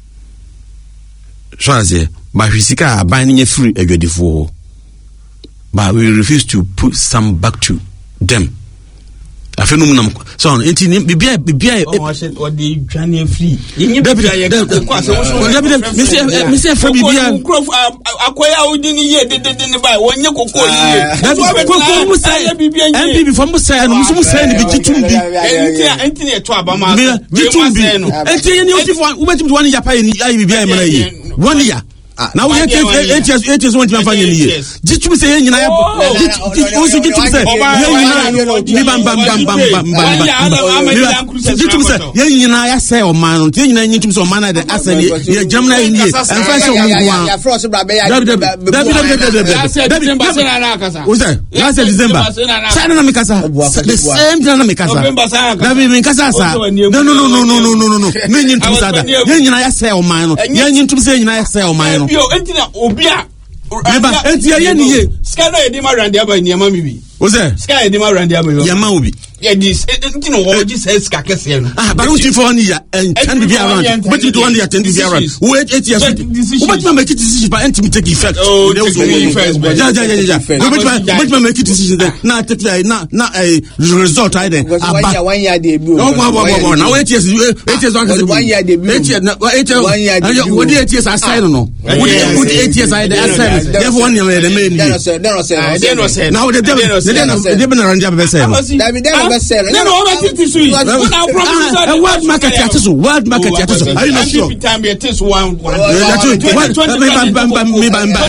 so as a but fisika abaninye free adwadifo but we refuse to put some back to them afenum nam so enti bibia bibia o dey dwane free yin bibia ye ko ase wo me say me say for bibia akoya odi ni ye de de ni bai wonye kokko yi kokko mu say M P before mu say no mu say ni bi gitum bi enti enti ne to abama gitum bi enti ye ni oti fo wo betim one year pay ni ayi bibia e mana yi one year now we eight years eight years one time fanya ni ye gitum say nyina ya wo so gitum say ye nyina ni bam bam bam bam bam bam gitum say ye nyina ya say o man no ye nyina nyitum say o man na de asa ni ye jamna ni ye en fa say o mu gwa ya frost bra be ya david david david david o say last December say na me kasa the same thing na me kasa david me kasa sa no no no no no no no no me nyitum say da ye nyina ya say o man no ye nyitum say nyina ya say o man bio entina obia eba entia ye ni ye sika na ye di ma rande aba ni ama mi bi o say sika ye di ma rande aba ye ma obi ye di entina wo ji say sika kese no ah but you for one year and ten be around but you do one year ten be around wait eight years what you make it decision but enti take effect oh first ja ja ja ja but you make it decision then na take na na result I then about one year dey no no no now eight years eight years one year dey eight years eight years one year what eight years assign no what eight years I assign therefore one year the main then say then say now the they been around job say David then say no no what it is a world market yatiso world market yatiso are you not sure time it is one one me bam bam me bam bam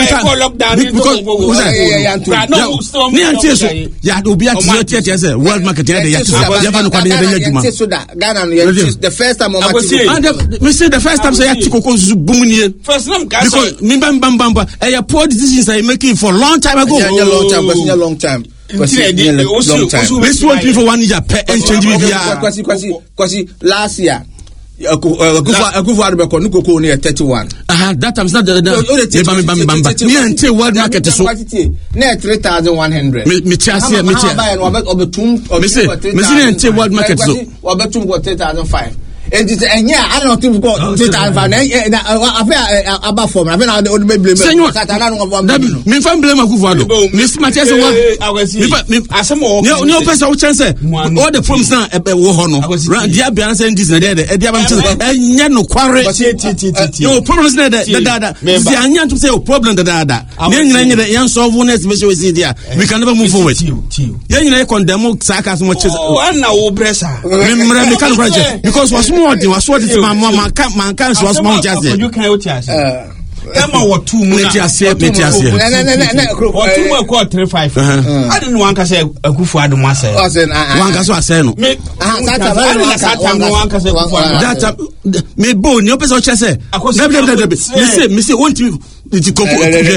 because me antiso ya obi atiso tiati say world market yatiso ya fa no kwade ya adwuma so that Ghana the first time of me say the first time say yatiko ko susu bumnie first time because me bam bam bam eh poor decisions are making for long time ago yeah long time but a long time because this one people one year pay and change me via because because last year Akufa Akufa Adubeko Nukoko near thirty-one. Ah, that time's not the bam bam bam bam. Me and world market so near three thousand one hundred. Me me chasi me chasi. Me say me say and world market so. Obetum got three thousand five. And yeah, I don't think we got three thousand five. I feel about form. I feel I would be blame. Senor, me fan blame Akufa Adubeko. Me my chasi what? Me asem o. No no person o chance. All the problems now e wo ho no. Dia bia say this na there there. Dia bam chance. Enya no kware. No problems na there. Da da. Si anya to say o problem da da da. Me nyina nyina yan solve one special we see there. We can never move forward. Yan nyina condemn sakas mo chase. Oh, na wo bresa. Me mra me kan project because was more the was what it man man kan man kan was more just. You can what you say. Emma what two mo na tia me tia se na na na na what two mo ko three five I don't want to say Akufu Adum say wan ka so asay no me that one ka say that me bo ni o pese o che say me say me say won't you the koko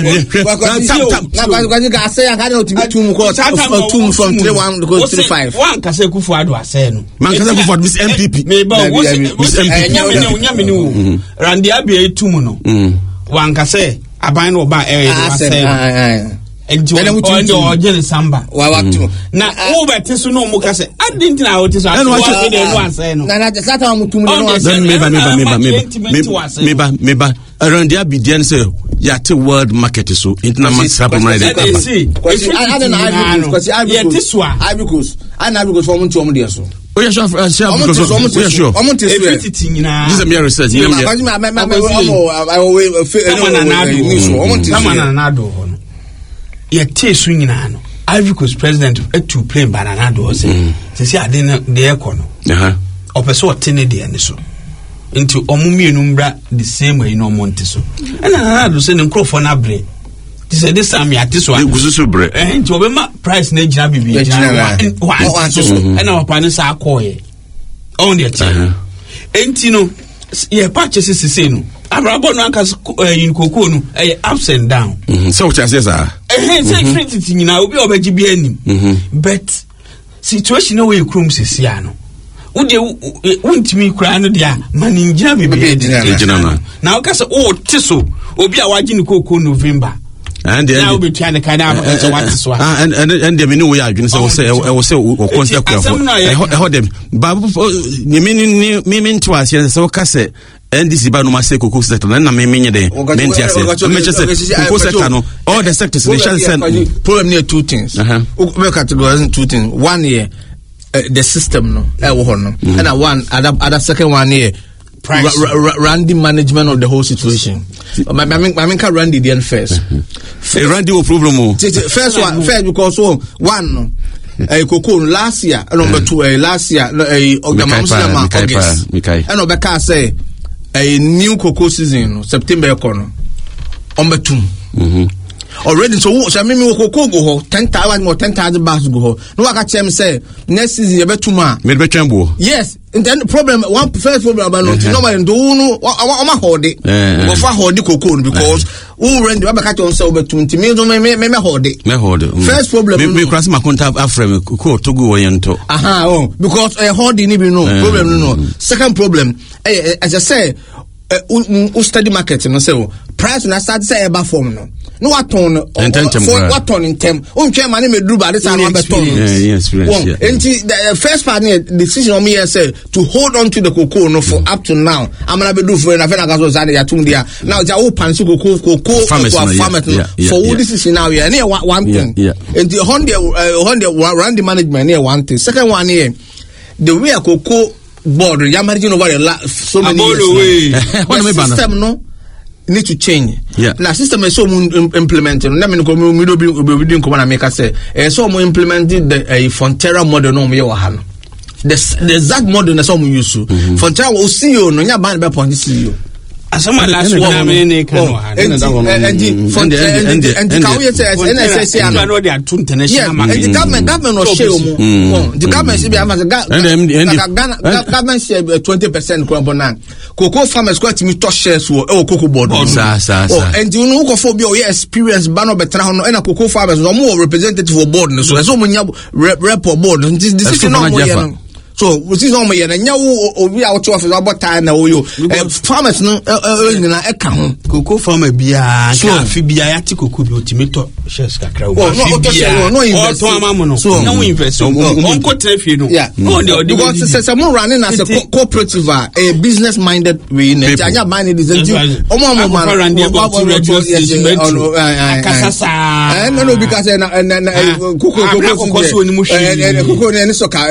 na kwa kwa ka say ka no to two ko two from three one go three five one ka say Akufu Adum asay no man ka say Akufu Miss M P P me ba Miss M P P nyame nyame ni wo randi abia etum no wanka say aban no ba eh asem enti o o je samba wa watu na wo beti so no mo ka say adinti na wo ti so aso wa se de no ansay no na na sata wa mutum de no ansay me ba me ba me ba me ba me ba around there be there say ya te world market so international sapa man dey see I don't know because I because I because I na because for mutum de so. Oh yeah, sure, sure. Because oh yeah, sure. I'm on this. This is my research. I'm I'm I'm I will fail. Come on, Nanado. Ye tesu nyina no. Ivory Coast president to play Bananado say. Say I didn't the econo. Uh-huh. Opeso tene de ene so. Into omumienu mbra the same way no monte so. And Nanado say nkrofo na bre. They say this time ya this one. Gususu bre. Eh nti obema price na gina bibi gina. One so. And our pan say akoye. On the time. Enti no ye purchase sese no. Abrabo no anka in koko no eh ups and down. Mhm. So what you say sir? Eh say credit nyina obi obaji bi anim. But situation no we krum sese ano. Wode wontimi kura no dia mani ngina bibi gina na. Na o ka say o tiso obi a waji ni koko November. and the now be trying to kind of so what is what and and and the menu we are going to say I will say o concept of I heard them babu you mean me mean to us so kase N D C ba no ma say cocoa sector na me menye dey menti ase me say cocoa sector no all the sectors they shall send problem near two things we categorize two things one year uh, the system no e wo ho no and one other other second one here price Randy management of the whole situation. I mean I mean can Randy the first eh Randy o problem first one first because so one eh cocoa last year number two eh last year eh Ogama August and Obeka say a new cocoa season September econo on betum mhm already so so me me cocoa go ho ten thousand more ten thousand bags go ho no waka chem say next season you betum a me be twembo yes and then the problem one first problem about no normal do no o ma hold it go for hold cocoa because who rent the waka chem say obetum ti me me me me hold it me hold it first problem me me cross my contact afrem cocoa to go yen to aha oh because uh, hold it ni be no problem no second problem eh as I say uh, study market no say price na start say eba form no no what on what on in term on chair man me do ba this and number ton yes yes and the first part the decision on me say to hold on to the cocoa no for up to now I'm gonna be do for na fena gaso say ya tum dia now ja open so cocoa cocoa for farmers for what this is now here near one thing and the hundred hundred run the management near one thing second one here the way a cocoa board ya margin over the so many years the system no need to change. Yeah. Now system is so implemented. Let me go. We do be we do come and make us say. Eh, so we implemented the a Fonterra model no me wahano. The the exact model na so we use. Fonterra we see you no nya ban be point see you. Asama last one me ne kan no. And and Fonterra and and can we say N S S A no they are two international market. And the government government no share mo. The government should be have the government share twenty percent ko bonan. Cocoa farmers quite me to shares wo e cocoa board sa sa sa and you know go for be o experience ba no betra no na cocoa farmers no more representative for board so so mo nya rep board this decision no mo yen so we see no mo yen nya wo obi a wo to office about time na wo yo farmers no na e ka ho cocoa farmer bia ka fi bia ya ti cocoa bi ultimato shares kakra wo no to share no invest to amamo no na wo invest on ko traffic no no because say mo running as a cooperative a business minded way in anya man is omo omo man akasasa eh no no because na cocoa cocoa ni so ka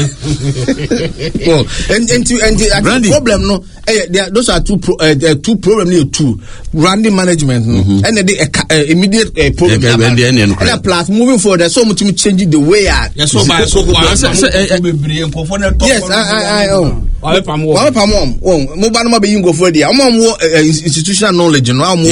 well and and and the problem no eh those are two pro, uh, two problem here two branding management no and the immediate problem and plus moving forward there's so much changing the way I yes so by so yes I I oh wale pam wale pam oh mo ba no be yin go for there am am institutional knowledge no am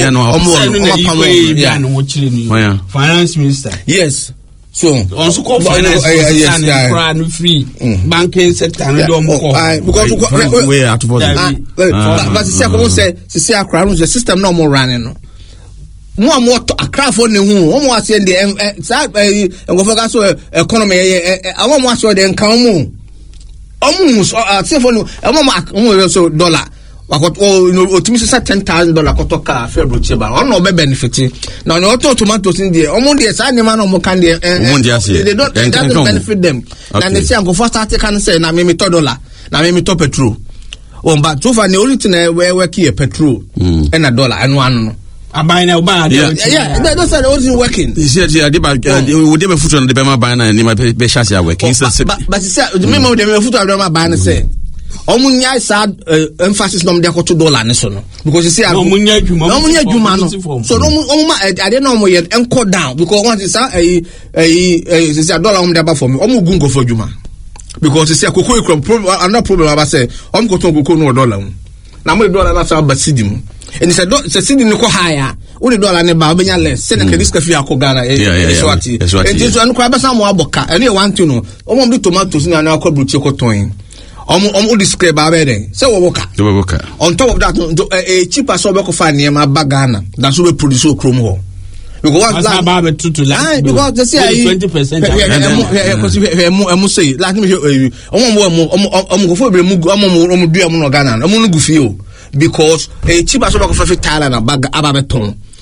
am finance minister yes so on so called finance and crowd free banking sector and do mo because we are to but see come say see akra no the system no more running no mo am what akra for ne hu o mo ase the ngofo ga so economy awon mo ase the nkan mu omu ase for no mo so dollar wakoto otimi sesa ten thousand dollars koto ka February cheba ono be benefit na no to tomatoes in there omo dey say animal no mo kan dey they don't they don't benefit them na they say go first start can say na me me to dollar na me me to petrol o but so far the only thing we work here petrol and a dollar and one no abai na oba yeah yeah that's the only working you see the dey we dey be foot on the be ma buy na ni ma be chance ya working but but you say me mo dey me foot on the ma buy na say omunya sad emphasis no dey to dollar ne so no because you see omunya djuma omunya djuma no so no omuma ade no mo ye enko down because want is eh eh eh say dollar om dey ba for me omu gungo for djuma because you see akoko problem another problem about say om ko ton koko no dollar na mo dollar na sa ba sidim and say say sidim ko higher we dollar ne ba obenya less say na credit cafe akogana eh so ati and so an ko abasa mo aboka and you want to know omom di tomatoes na na akọ bruche ko ton Um, um, describe abede. So woka. Woka. On top of that, a cheaper so we find near my bagana. That's what we produce so chrome ho. Because what's that about to to like because they say twenty percent. Yeah, because I must say, like me, um, um, um, go for mu, um, um, do am no Ghana. Um, no go feel because a cheaper so we find Thailand bag ababeton.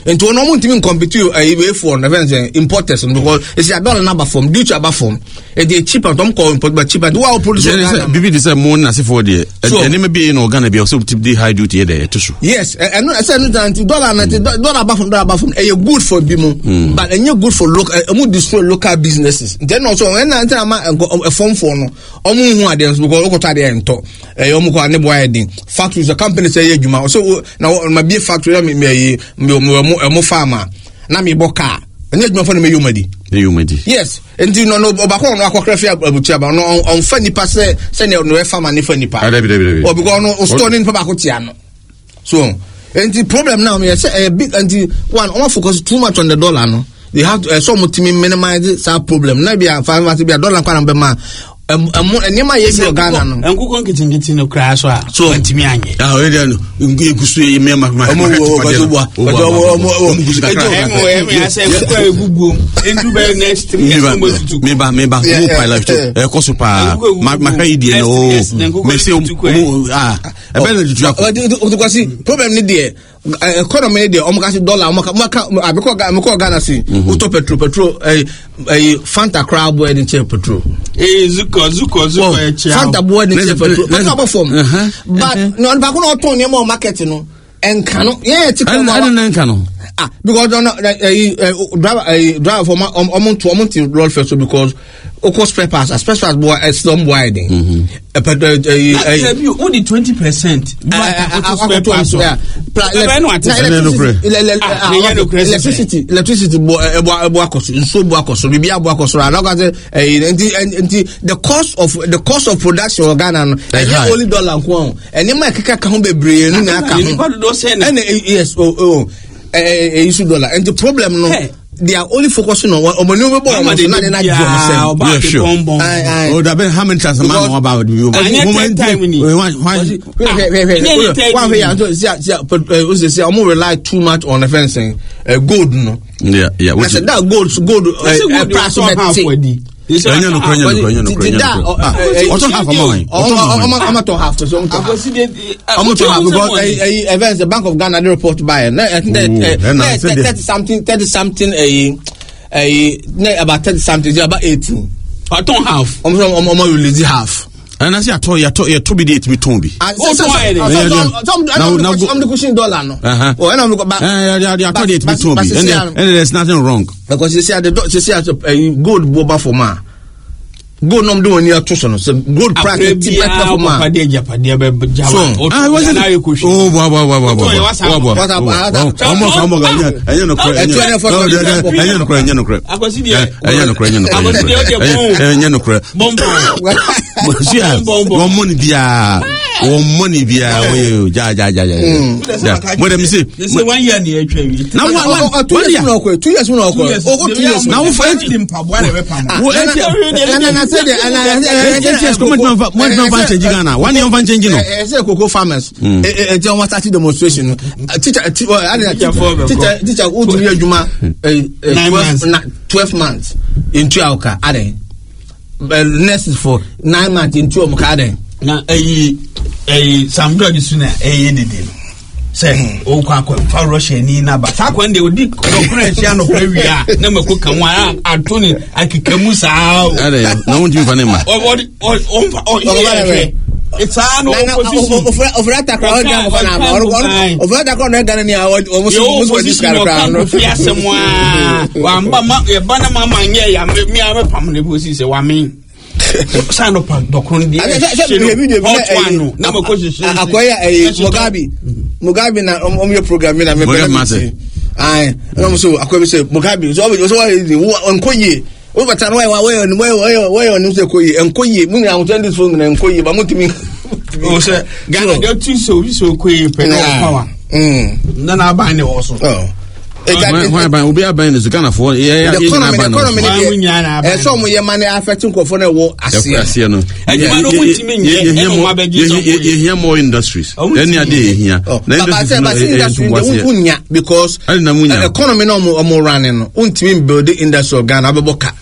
And to no one team compete you away for importers because it's a dollar number from due to about from and they cheaper don't call import but cheaper do our produce B B this more as for the and maybe in Ghana be also tip the high duty there too. Yes, and I said dollar dollar about from dollar from a good for Bimo but and you're good for local uh, destroy local businesses. Then also when I tell a phone for no omu who are there because local tadi and talk eh omu ko ane boy din factories the company say you ma so now my be factory me me me farmer na me boka and you for me humadi humadi yes and you know no obako no akokra fi abutia ba no on fa nipa say say no farmer ni fa nipa or because no store ni nipa ba ko tia no so and the problem now me say a big and one on focus too much on the dollar no they have to uh, so much minimize that problem na be five be a dollar kwa be ma um enema ye bi Ghana no enku kon kitingiti no kra so a so ntimi anye ah we dey no egusu ye me ma ma omo omo emo emo ya say enku egugu endu be next three me ba me ba mo pilot e ko so pa ma ma kai die no me say ah e be no juju o to kwasi problem ni there economy there omo kasi dollar omo ka abiko ga Ghana si auto petrol petrol eh eh Fanta crab boy in petrol eh zuko zuko zuko e chia Fanta boy in petrol but about form but no ba ko no turn your market no enka no yeah ti ko I don't enka no ah because no driver driver for omo to omo to roll first because o cost spare parts spare parts boy slum wide eh only twenty percent electricity electricity boy boy cost so boy cost so bibia boy cost and the cost of the cost of production of Ghana no only dollar nko and ma keka ka ho bebre no na ka and yes oh oh eh issue dollar and the problem no they are only focusing on what money we born so na dey na give them yeah sure oh that been how many times man know about you moment time ni why why why we are say say I'm rely too much on the fencing gold no yeah yeah I said that gold gold price met Enyo no kwenye no kwenye no kwenye no kwenye. Oto half amount. I'm to half so I'm to half because events the Bank of Ghana they report by I think that thirty something thirty something a a about thirty something about eighteen. I don't half. I'm I'm I'm release half. And I say I told you, I told you, to be date me Tombi. Oh, so I now I'm the cushion dollar no. Oh, and I'm go back. Yeah, yeah, yeah. I told you to be Tombi, and there's nothing wrong because you see the you see a gold boba for ma. Gold no do near to so gold price better for ma. So I wasn't. Oh, wow, wow, wow, wow, wow. What about? Almost, almost. I know, I know, I know, I know. I was here. I know, I know. I know, I know. One money bia, one money bia. Oh, ja, ja, ja, ja. What am I say? This is one year near Trevi. Now, one, two years no, two years no, oh, two years now. Find him, Papa. And I said, and I just comment on one no change Ghana. One year change no. I say cocoa farmers. Eh, John was starting demonstration. Teacher, teacher, teacher, who do you juma? Nine months, twelve months in Chiauka. Ade. Next for nine months in Chiauka. Na eh eh some drug is na eh anything. Say o kwa kwa fa Russia ni na ba sa kwa ndé odi kokura hia no kwa wia na mako kan wa Anthony akikamu saa ade na won ti fa ne ma o o o o it's an opposition of that crowd down for now of that crowd Ghana ni almost almost this crowd no fi asemwa wa mba ma e bana mama nye ya me a me pam ne bo si se wa me sign up dokron di na mako shi akoya eh Mugabe Mugabe na omyo program na me be ai no so akoya say Mugabe so so onkoye o bata no wa we we we we no say koye enkoye mu na hundred phone na enkoye ba mutimi o say Ghana get two so so koye pe no power mm na na ban ne wo so why ban obi aban ne Ghana for yeah the economy eh so mo ye man affecting nkofo na wo ase no ejuma no mutimi nye e mo abeji so ye hear more industries then ya dey here na industry unya because economy no mo running no untimi build industry of Ghana abeboka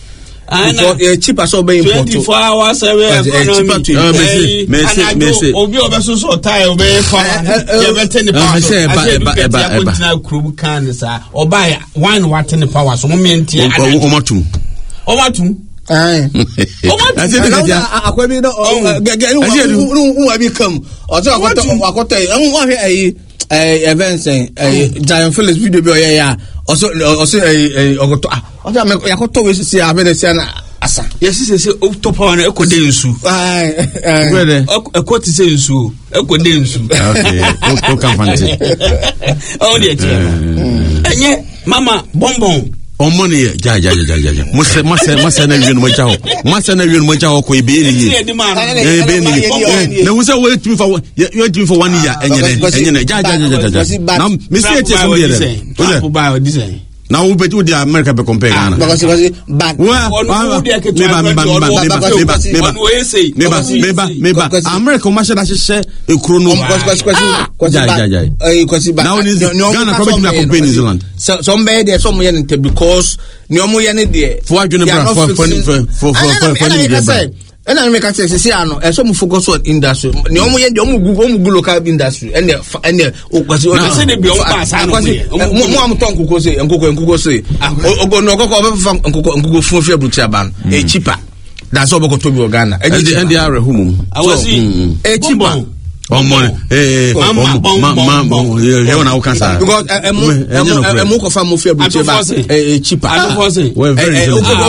because cheaper so be import twenty-four hours economy me me me say obi obeso so tie obe fa ye better the power say ba ba ba ba krubu kan sa oba one watt the power so mo menti o matum o matum eh o matum akwabi no no wa bi kam o so akoto akoto en wa hwe ayi eh events eh Giant Phillips video bi o ye ya also also eh okoto ah o so me yakoto we see abede see na asa yes say say o to power na ekode nsu ah eh ekoti say nsu ekode nsu okay o kan fanti o de ti enye mama bonbon on money ja ja ja ja ja mose mose mose na wienu mo jaho mose na wienu mo jaho ko ebe ni e be ni na wo say wait me for you wait me for one year enye enye na ja ja ja ja na me see it some there o buy o design na wo bet wo di America be compare Ghana because because back on me ba me ba me ba me ba me ba me ba me ba America ma sha da hye ekuro no because because because ja ja ja eh because back now Ghana probably na compare New Zealand so somebody there some yen because ni omo yen there for adwene bra for for for for for ni there and I make a say say ano e so mu focus on industry ni omo yen omo gu omo local industry and and o kwasi o say dey be o pass ano mo am ton kuko say nkoko nkoko say ogo no okoko obefa nkoko nkoko fun fi abuti aban e cheaper that's all boko to be Ghana and the are humum awasi e cheaper ọmọ eh ma ma ma ye wona wo kansa because emu emu ko fa mo fi abuti ba eh cheaper we very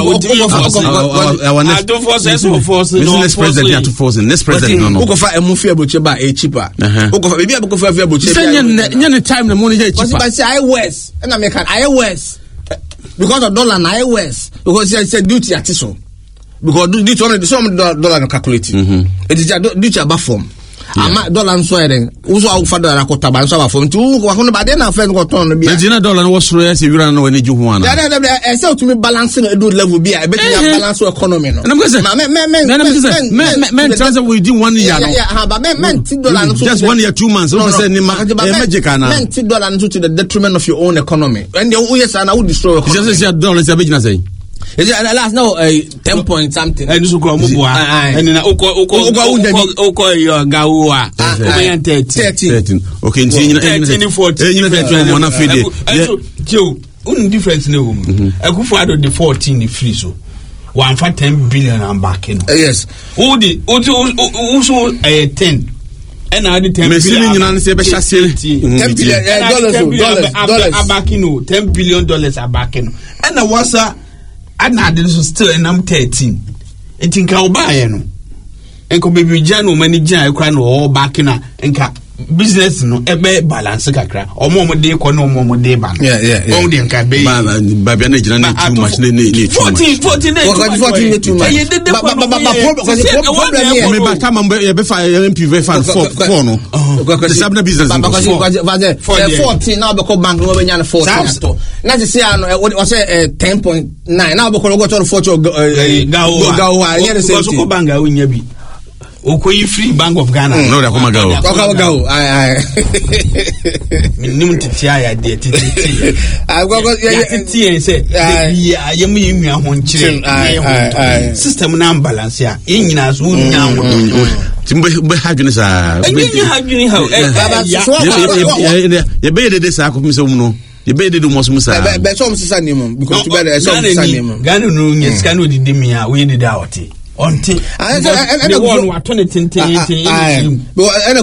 our force so force no next president to force next president no no wo ko fa emu fi abuti ba eh cheaper wo ko fa bibia wo ko fa fi abuti ba nya ne time na mo ne cheaper but say I west na me can I west because of dollar na I west because say duty atiso because duty on the some dollar no calculating it is duty about form ama dollar nso eren uso awu fa dollar akota ba nso ba fo nti wo ko no ba de na friend ko ton no bia na dina dollar no wo soro ya se wira no wani ju ho ana ya na na e se to me balance no edu level bia e beti na balance economy no na me say me me me na me say me me transfer we do one year no yeah ha ba me me ten dollar no just one year two months so say ni ma e magic ana me ten dollar no to the detriment of your own economy and you yes ana would destroy economy just say dollar say be na say is it last now uh, ten point something and so ko mo bua and na oko oko oko yo gawa o thirty thirteen okay nti nyina thirteen fourteen nyina thirteen mo na fide so jo un difference na wo mu akufo ado the fourteen free so one for ten billion am back in yes who the who so eh ten and I the ten billion nyina se be chasser ten billion dollars dollars back in ten billion dollars are back in and wasa ana de so still and I'm thirteen enti nka obaye no enko baby jano mani jan ekra no all back na nka business no ebe balance kakra omo omo de ko no omo omo de ba yeah yeah on de nka be ba ba bia na jina na too much ne ne fourteen fourteen fourteen ne too much ba ba ba problem me ba kama ye be fa M P V fan four four no the sabna business fourteen now be ko bank no be nya fourteen to na se say ano o say ten point nine now be ko go to fourteen gawo gawo nya se ko bank ga unya bi Okoyi free Bank of Ghana. No, da kuma gawo. Ko gawo. Ai ai. Minimum titia ya de titi. I go go ya titi say ya ya mu yin ho nkyire. System na balance ya. Yin nyina so nya ho. Timbe be hadwene sa. Yin hadwene ha. Ya be de de sa ko mi se um no. You better do most musa. But some sister name because to better some sister name. Ghana no yes can we did me we did out. Until the one what twenty ten ten but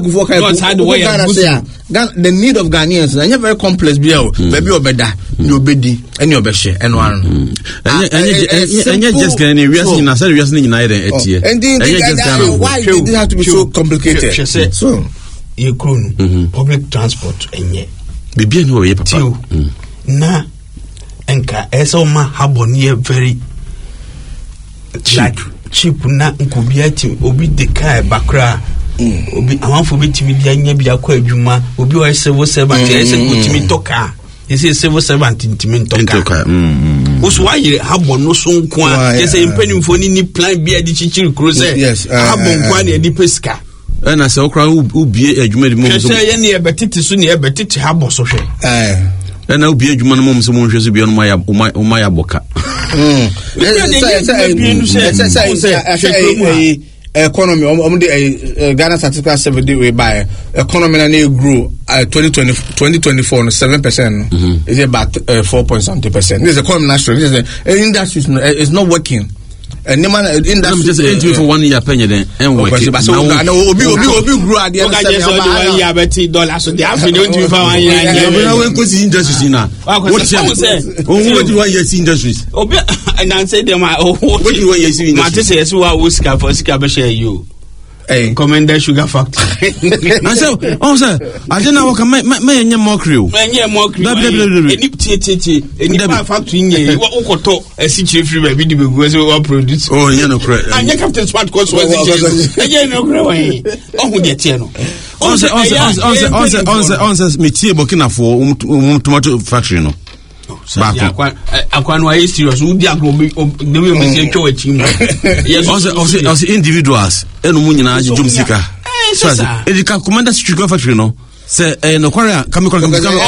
the need of Ghanaians are very complex bill baby obeda no bedi any obeshe and one and just can we are seeing we are seeing united and why did it have to be so complicated so you croon public transport enye bibi no we papa na enka eso ma haboni very like cheap na nkobia ti obi de kai bakra obi amanfo betimi dia nya bia kwa adwuma obi o civil servant e se kutimi toka e se civil servant intimi toka mm oso ayire habo no so nko a e se impanimfo ni ni plan bia di chichiri cruise habo nko a na di pesika na se okra ubie adwuma di mo so se ye ne e betiti so ne e betiti habo so hwe eh na obi adwuma no mom so mo nhwe so bia no ma ya ma ya boka mm economy um the Ghana statistical survey we buy economy na grow uh, twenty twenty twenty twenty-four seven percent is about uh, four point something percent. This economy national this is industry is not working. And the man industry just entry for one year penny then and work it. So na obi obi obi grow at the end of one year betty dollars so they have to do for one year. Na we go see industries na. What you say? Oh what do one year see industries? Obi and I say them oh what do one year see industries? Mate say so wa Oscar for Oscar be share you. Hey, Commander Sugar Factory. I say, oh sir, I didn't know what me me me mockery. Me mockery. Any ti ti ti. Any factory nye. What ukoto e si chiri free baby di be go say what produce. Oh, you know correct. Anya Captain Smart course was it. Anya no correct way. Oh hu de tie no. On say on say on say on say on say on say me tie Burkina for um tomato factory no. Back akwan wa serious we di agro the way we say twa achi mu. Yes also also individuals enu mu nyina ajum sika. So e ka commander sugar factory no say eh no kware kam kware kam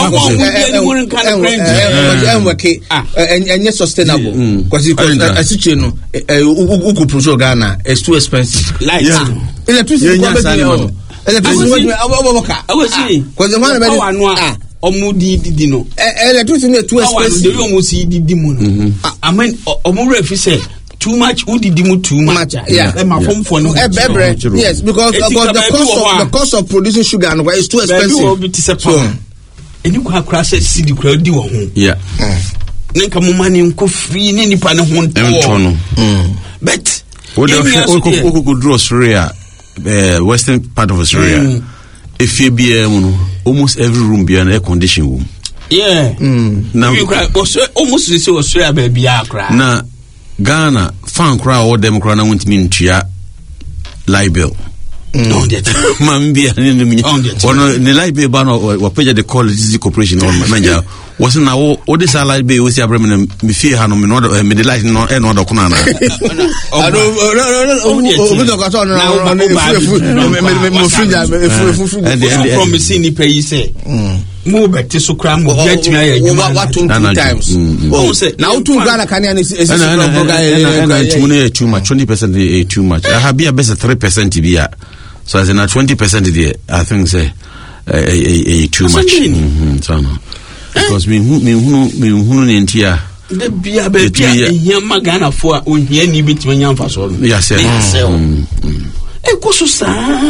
kam work enye sustainable because asiche no uku produce Ghana is too expensive. Like electricity electricity awasi because the man be omudi didi no electricity is too expensive. The omo si didi mu no I mean omo refi say too much udidi mu too much. Yeah, my phone for no. Yes, because because the cost of the cost of producing sugar and is too expensive. So eni kwa kra say sidi kra di wo ho. Yeah. Nenka mo mani nko free ne nipa ne ho nto. But what the go draw Australia, uh, western part of Australia. Mm. If you be a almost every room be an air conditioned room. Yeah. Mm. Now you cry almost the same Australia baby cry. Now Ghana fan cry all them cry now want me to libel. No, that man be one the libel ban or pay the college corporation on manager. Wasn't now all this allied be with your bremen me fear han me no me the light no e no do kuna na I don't we don't got on me promising ni pay say mo beti so kra mo get me aye what two times oh say now two Ghana can is is too much twenty percent too much I have be a best three percent be so as in a twenty percent there I think say eh too much so no because me me hunu me hunu ne ntia the bia be bia ehia magana fo a ohia ni bitime nyamfa so no ya se e koso sa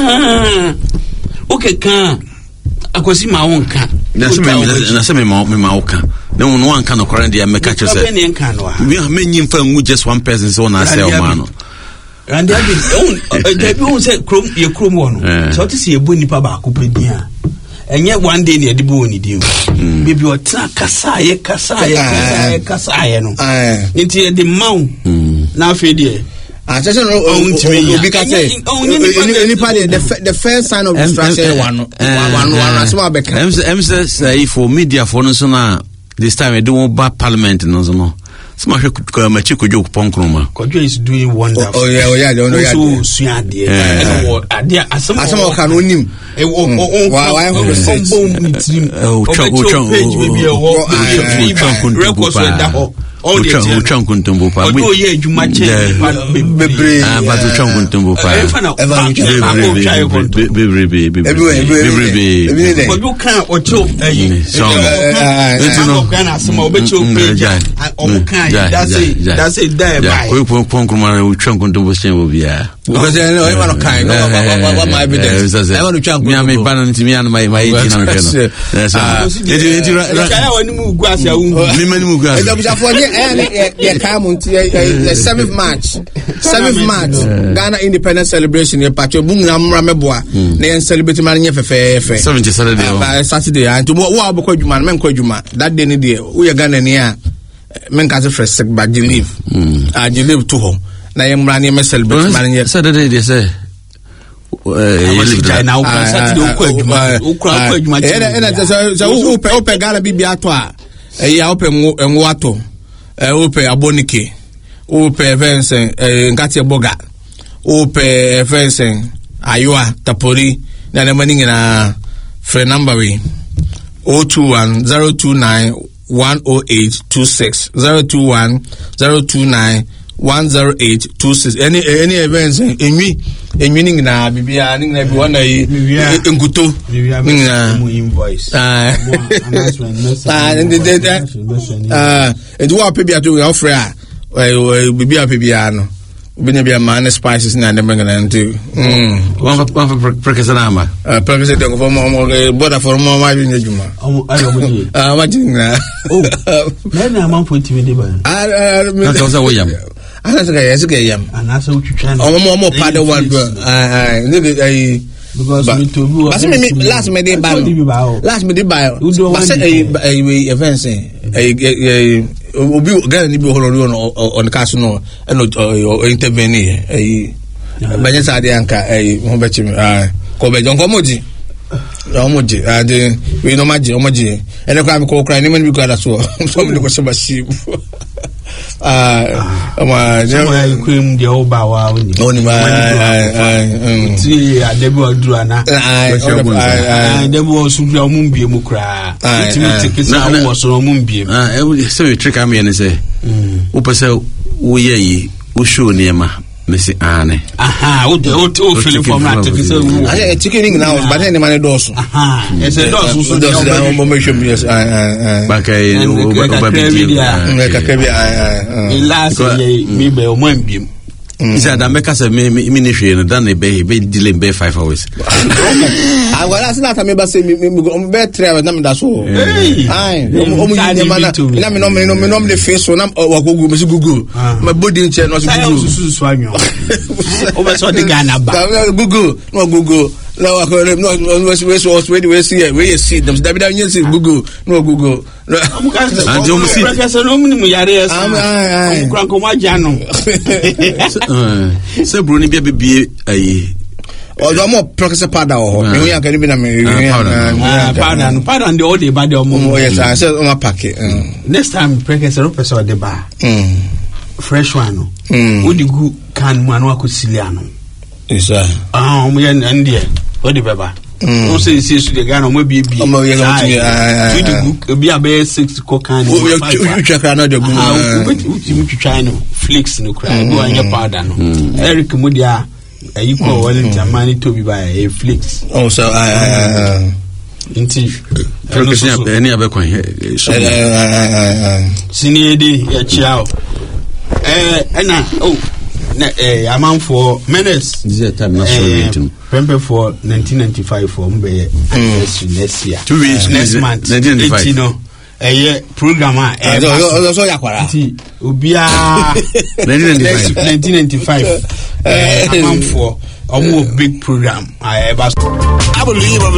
okay kan akwasi ma won kan na se me na se me ma me ma won kan na won wan kan no correct dia me catch say me kan no me me nyim fa ngu just one person so na say o ma no and there be there be won say krom ye krom won so to say ebo nipa ba ko pedia enye one day ne edibo oni dim baby o ta kasa ye kasa ye kasa ye kasa ye no nti e de maw na afi de ah just no obi ka say any part the the first sign of distraction one one one so abeka em say for media for no so na this time e do ba parliament no so no so ma hwe ma chi kojo ponkroma kojo is doing wonderful. Oh yeah oh yeah oh yeah so suade e wo ade asem asem ka no nim e wo on why on mitrim o chon o chon page baby e wo records we da ho all the time o chon kuntumbo pa we o ye adwuma che bebre ah ba o chon kuntumbo pa bebre bebre bebre ko you kan o cho eh so no kan asem o be cho page o kan that's it that's it there by ko pon pon kuma o chon kuntumbo chen wo bia because I know I want to kind what my evidence I want to chon me am ban ntimi an my my eighteen na no so it it kaya wani mu gu asia wu me mani mu gu asia e da for the come on the seventh March seventh March Ghana independence celebration e patcho bu na mra meboa na yen celebrate man nye fefe fe seventy Saturday by Saturday and wo wo abokwa adwuma men kwa adwuma that day ni dey wo ye Ghana ni a men ka se fresh but you leave ah you leave to home na yen mra ni me celebrate man nye Saturday dey say eh na ukra Saturday ukwa adwuma ukra ukwa adwuma eh na so wo pe pe Ghana bibia ato a eh ya ope enwo ato eh ope abonike ope fensen eh ngati boga ope fensen aywa tapori na na mani na free number we zero two one zero two nine one zero eight two six zero two one zero two nine one zero eight two six. Any any events in me in meaning na bibia ning na bi wana yi enguto ning na invoice ah ah and do what bibia to offer ah bibia bibia no bibia bibia man spices na dem ngana nti mm one one prekesana ma ah prekesana de ko mo border for mo ma bi njuma ayo mo ji ah ma jinga oh na na man point me de ba ah na so so yam anasa ga yesi ga yam anasa utwitwa o mo mo pa de one ah ah ni ai because me to be but me last me dey buy last me dey buy but say ai events ai obi ga ni bi holori on on cast no no intervene ai banya sa de anka ai mo be chim ah ko be jon ko moji o moji ade we no maji o moji ene ko am ko kra ni man bi ko da so so me ko se ba shi ah ama ya ikwem de oba wa oni oni ma ai ti adebi oduru ana ai debi osubia omumbie mu kra ti mi tikisa wo so omumbie ah e se we trick am ye ne se wo pese wo ye yi wo show ne ma Messi ane. Aha, o de o o feeling for me tikisa wo. Ah e chicken now but any man dosu. Aha, e se dosu so dosu mo me show yes ah ah. Ba kai o ba bi dia. Ka ka bi ah. E last ye mi be o mo ambiem. Isa da meka se me me ni hwe no dan e be be delay be five hours. Ah wala sina ta me ba se me me be three hours na me da so. Ai, o mo yin ma na na me no me no me no me face so na wa gogo me Google. My body nche no so Google. Susu so anyo. O be so de Ghana ba. Google, no Google. No, no, no, we we so we we see we see them. David Daniel see Google, no Google. And you see, Professor no mu yare yes. Am kran ko ma jano. Se Bruni bia bibie ayi. O do mo Professor Pada o. Me hu yan kan bi na me. Pada no pada and all the bad o mo. Oh yes, I said o ma pack. Next time Professor Professor de ba. Mm. Fresh one no. Wo di gu kan mu anu akosiliano. Yes sir. Ah, mo yan ndie. Wo di beba. O say say su de Ghana mo bi bi. O mo yan o ah. Gu bi abe six ko kan. O you twitwa na de gu. Ah, o ti twitwa no flakes no cry. Go anya powder no. Eric Mudia ayi ko wale jamani to bi ba e flakes. Oh so ah inti progression any abekwan so sini edi ya chiao eh na oh na eh amount for minutes this is time national meeting pempe for nineteen ninety-five for mbe next year two weeks next month nineteen ninety-five no eh program ah eh so yakwara obia nineteen ninety-five eh amount for almost big program I ever I believe